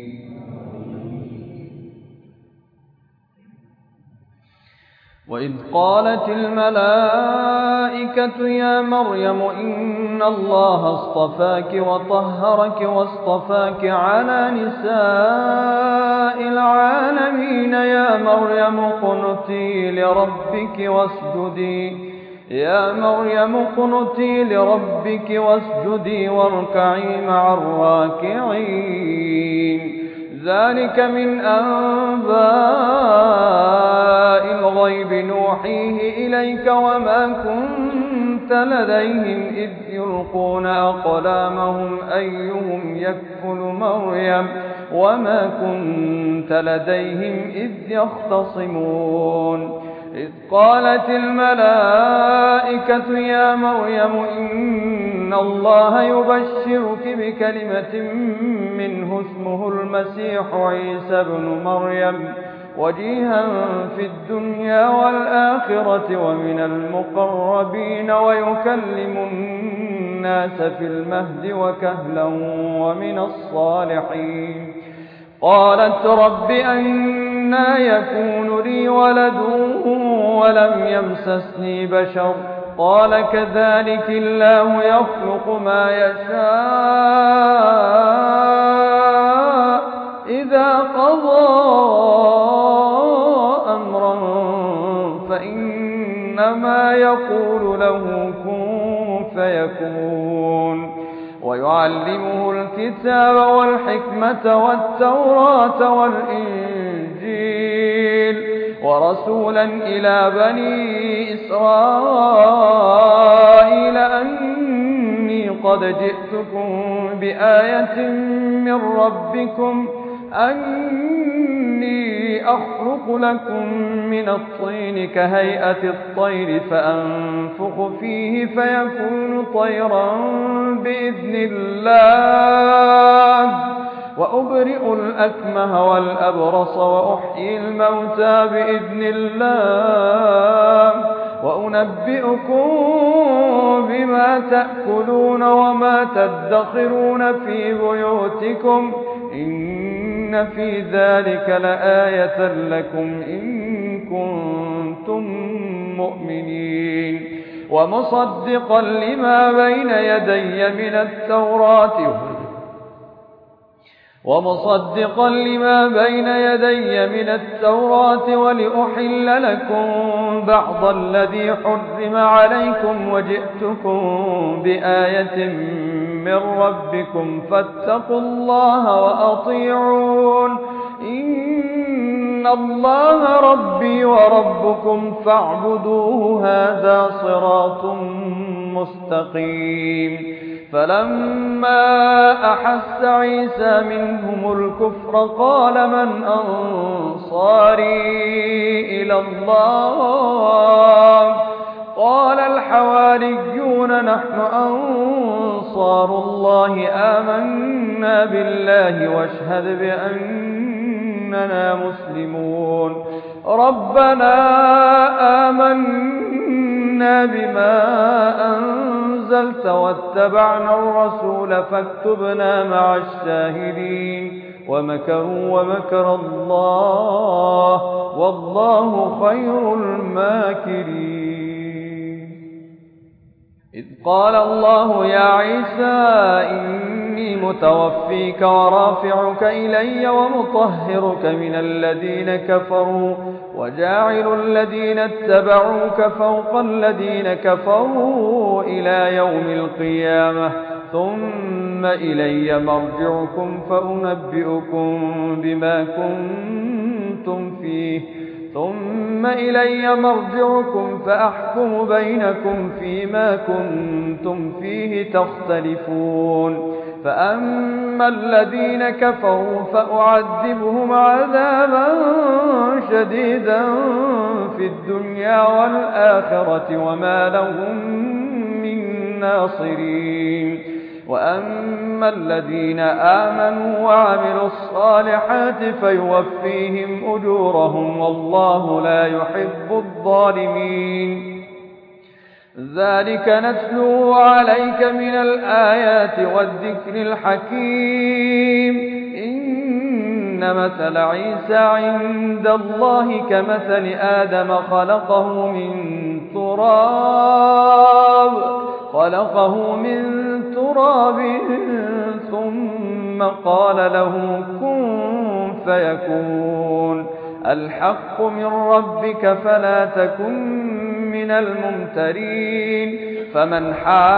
وإذ قالت الملائكة يا مريم إن الله اصطفاك وطهرك واصطفاك على نساء العالمين يا مريم اقنتي لربك واسجدي يا مريم اقنتي لربك واسجدي واركعي مع الراكعين. ذلك من أنباء الغيب نوحيه إليك وما كنت لديهم إذ يلقون أقلامهم أيهم يكفل مريم وما كنت لديهم إذ يختصمون. إذ قالت الملائكة يا مريم إن الله يبشرك بكلمة منه اسمه المسيح عيسى ابن مريم وجيها في الدنيا والآخرة ومن المقربين ويكلم الناس في المهد وكهلا ومن الصالحين. قالت رب أنى يكون لي ولد ولم يمسسني بشر قال كذلك الله يخلق ما يشاء إذا قضى أمرا فإنما يقول له كن فيكون. ويعلمه الكتاب والحكمة والتوراة والإنجيل ورسولا إلى بني إسرائيل أني قد جئتكم بآية من ربكم أني أخلق لكم من الطين كهيئة الطير فأنفخ فيه فيكون طيرا بإذن الله وأبرئ الأكمه والأبرص وأحيي الموتى بإذن الله وأنبئكم بما تأكلون وما تدخرون في بيوتكم إن في ذلك لآية لكم إن كنتم مؤمنين. ومصدقا لما بين يدي من التوراة ومصدقا لما بين يدي من التوراة ولأحل لكم بعض الذي حرم عليكم وجئتكم بآية من ربكم فاتقوا الله وأطيعون إن الله ربي وربكم فاعبدوه هذا صراط مستقيم. فلما أحس عيسى منهم الكفر قال من أنصاري إلى الله قال الحواريون نحن أنصار الله آمنا بالله واشهد بأننا مسلمون. ربنا آمنا بما أنزلت واتبعنا الرسول فاكتبنا مع الشاهدين. ومكروا ومكر الله والله خير الماكرين. إذ قال الله يا عيسى إني متوفيك ورافعك إلي ومطهرك من الذين كفروا وجاعل الذين اتبعوك فوق الذين كفروا إلى يوم القيامة ثم إلي مرجعكم فأنبئكم بما كنتم فيه ثم إلي مرجعكم فأحكم بينكم فيما كنتم فيه تختلفون. فأما الذين كفروا فأعذبهم عذابا شديدا في الدنيا والآخرة وما لهم من ناصرين. وأما الذين آمنوا وعملوا الصالحات فيوفيهم أجورهم والله لا يحب الظالمين. ذلك نتلوه عليك من الآيات والذكر الحكيم. إن مثل عيسى عند الله كمثل آدم خلقه من تراب خلقه من تراب ثم قال له كن فيكون. الحق من ربك فلا تكن من الممترين. فمن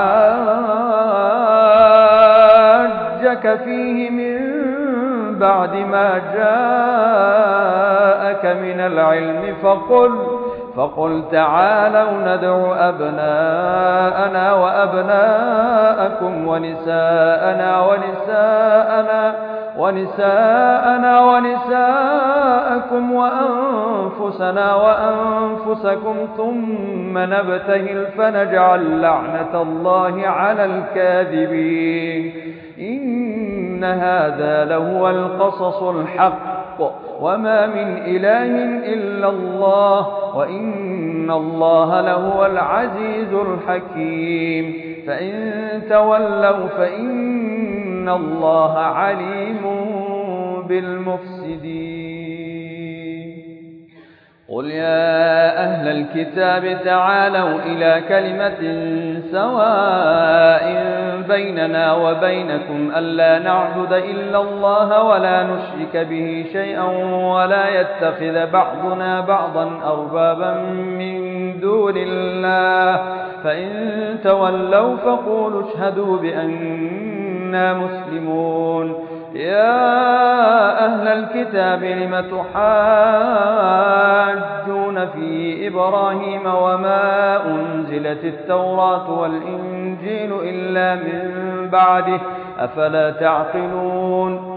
حاجك فيه من بعد ما جاءك من العلم فقل فقل تعالوا ندع أبناءنا وأبناءكم ونساءنا ونساءنا ونساءنا ونساءكم وأنفسنا وأنفسكم ثم نبتهل فنجعل لعنة الله على الكاذبين. إن هذا لهو القصص الحق وما من إله إلا الله وإن الله لهو العزيز الحكيم. فإن تولوا فإن الله عليم بالمفسدين. قل يا أهل الكتاب تعالوا إلى كلمة سواء بيننا وبينكم ألا نعبد إلا الله ولا نشرك به شيئا ولا يتخذ بعضنا بعضا أربابا من دون الله. فإن تولوا فقولوا اشهدوا بأننا مسلمون. يا أهل الكتاب لم تحاجون في إبراهيم وما أنزلت التوراة والإنجيل إلا من بعده أفلا تعقلون.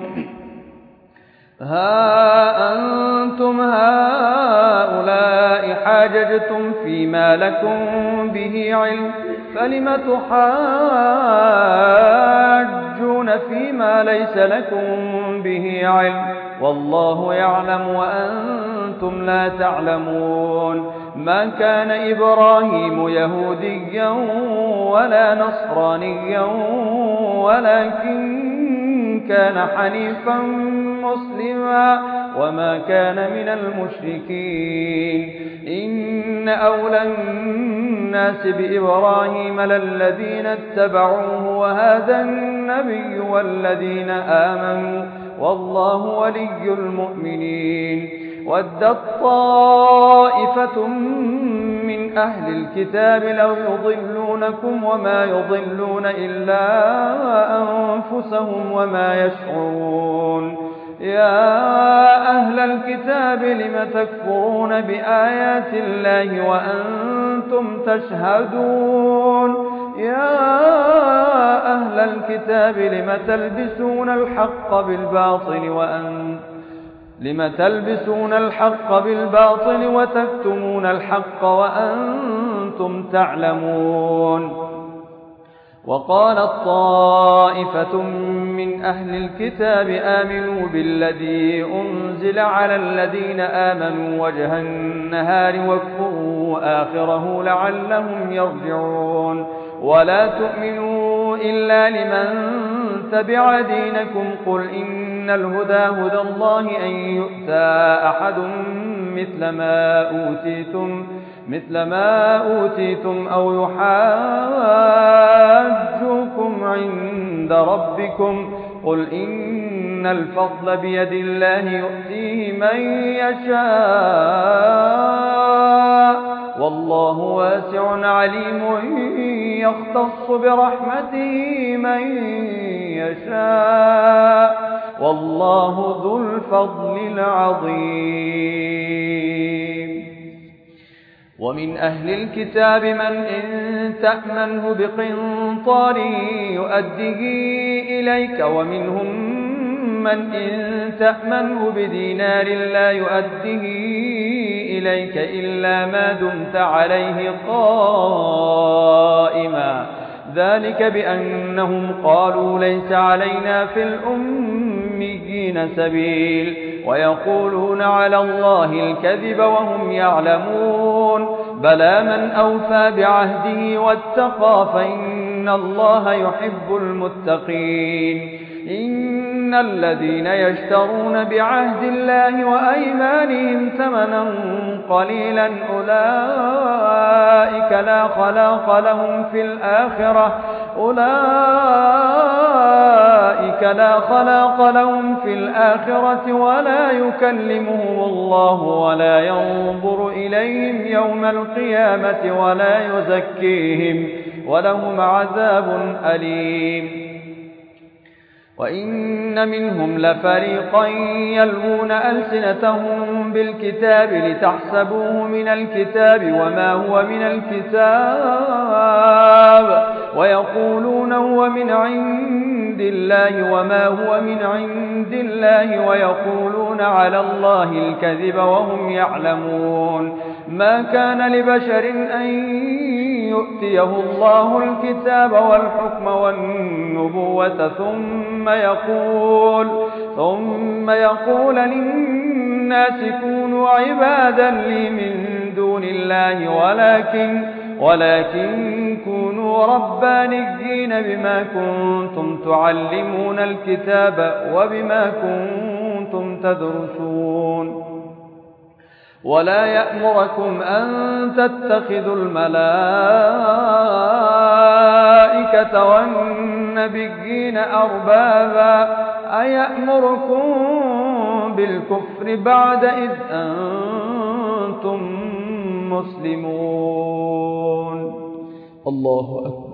ها أنتم هؤلاء حاججتم فيما لكم به علم فلم تحاجون فيما ليس لكم به علم والله يعلم وأنتم لا تعلمون. ما كان إبراهيم يهوديا ولا نصرانيا ولكن كان حنيفا مسلما وما كان من المشركين. إن أولى الناس بإبراهيم للذين اتبعوه وهذا النبي والذين آمنوا والله ولي المؤمنين. ودت طائفة من أهل الكتاب لو يضلونكم وما يضلون إلا أنفسهم وما يشعرون. يا أهل الكتاب لم تكفرون بآيات الله وأنتم تشهدون. يا أهل الكتاب لم تلبسون الحق بالباطل وأنتم لم تلبسون الحق بالباطل وتكتمون الحق وأنتم تعلمون. وقالت طائفة من أهل الكتاب آمنوا بالذي أنزل على الذين آمنوا وجه النهار واكفروا آخره لعلهم يرجعون. ولا تؤمنوا إلا لمن تبع دينكم. قل إن الهدى هدى الله أن يؤتى أحد مثل ما أوتيتم مثل ما أوتيتم أو يحاجوكم عند ربكم. قل إن الفضل بيد الله يؤتيه من يشاء والله واسع عليم يختص برحمته من يشاء والله ذو الفضل العظيم. ومن أهل الكتاب من إن تأمنه بقنطار يؤده إليك ومنهم من إن تأمنه بدينار لا يؤده إليك إلا ما دمت عليه قائما ذلك بأنهم قالوا ليس علينا في الأميين سبيل ويقولون على الله الكذب وهم يعلمون بلى من أوفى بعهده واتقى فإن الله يحب المتقين إن الذين يشترون بعهد الله وأيمانهم ثمنا قليلا أولئك لا خلاق لهم في الآخرة أولئك لا خلاق لهم في الآخرة ولا يكلمهم الله ولا ينظر إليهم يوم القيامة ولا يزكيهم ولهم عذاب أليم وإن منهم لفريقا يلوون ألسنتهم بالكتاب لتحسبوه من الكتاب وما هو من الكتاب ويقولون هو من عند الله وما هو من عند الله ويقولون على الله الكذب وهم يعلمون ما كان لبشر أن يؤتيه الله الكتاب والحكم والنبوة ثم يقول ثم يقول للناس كونوا عبادا لي من دون الله ولكن ولكن كونوا ربانيين بما كنتم تعلمون الكتاب وبما كنتم تدرسون ولا يأمركم أن تتخذوا الملائكة والنبيين أربابا أيأمركم بالكفر بعد إذ أنتم مسلمون الله أكبر.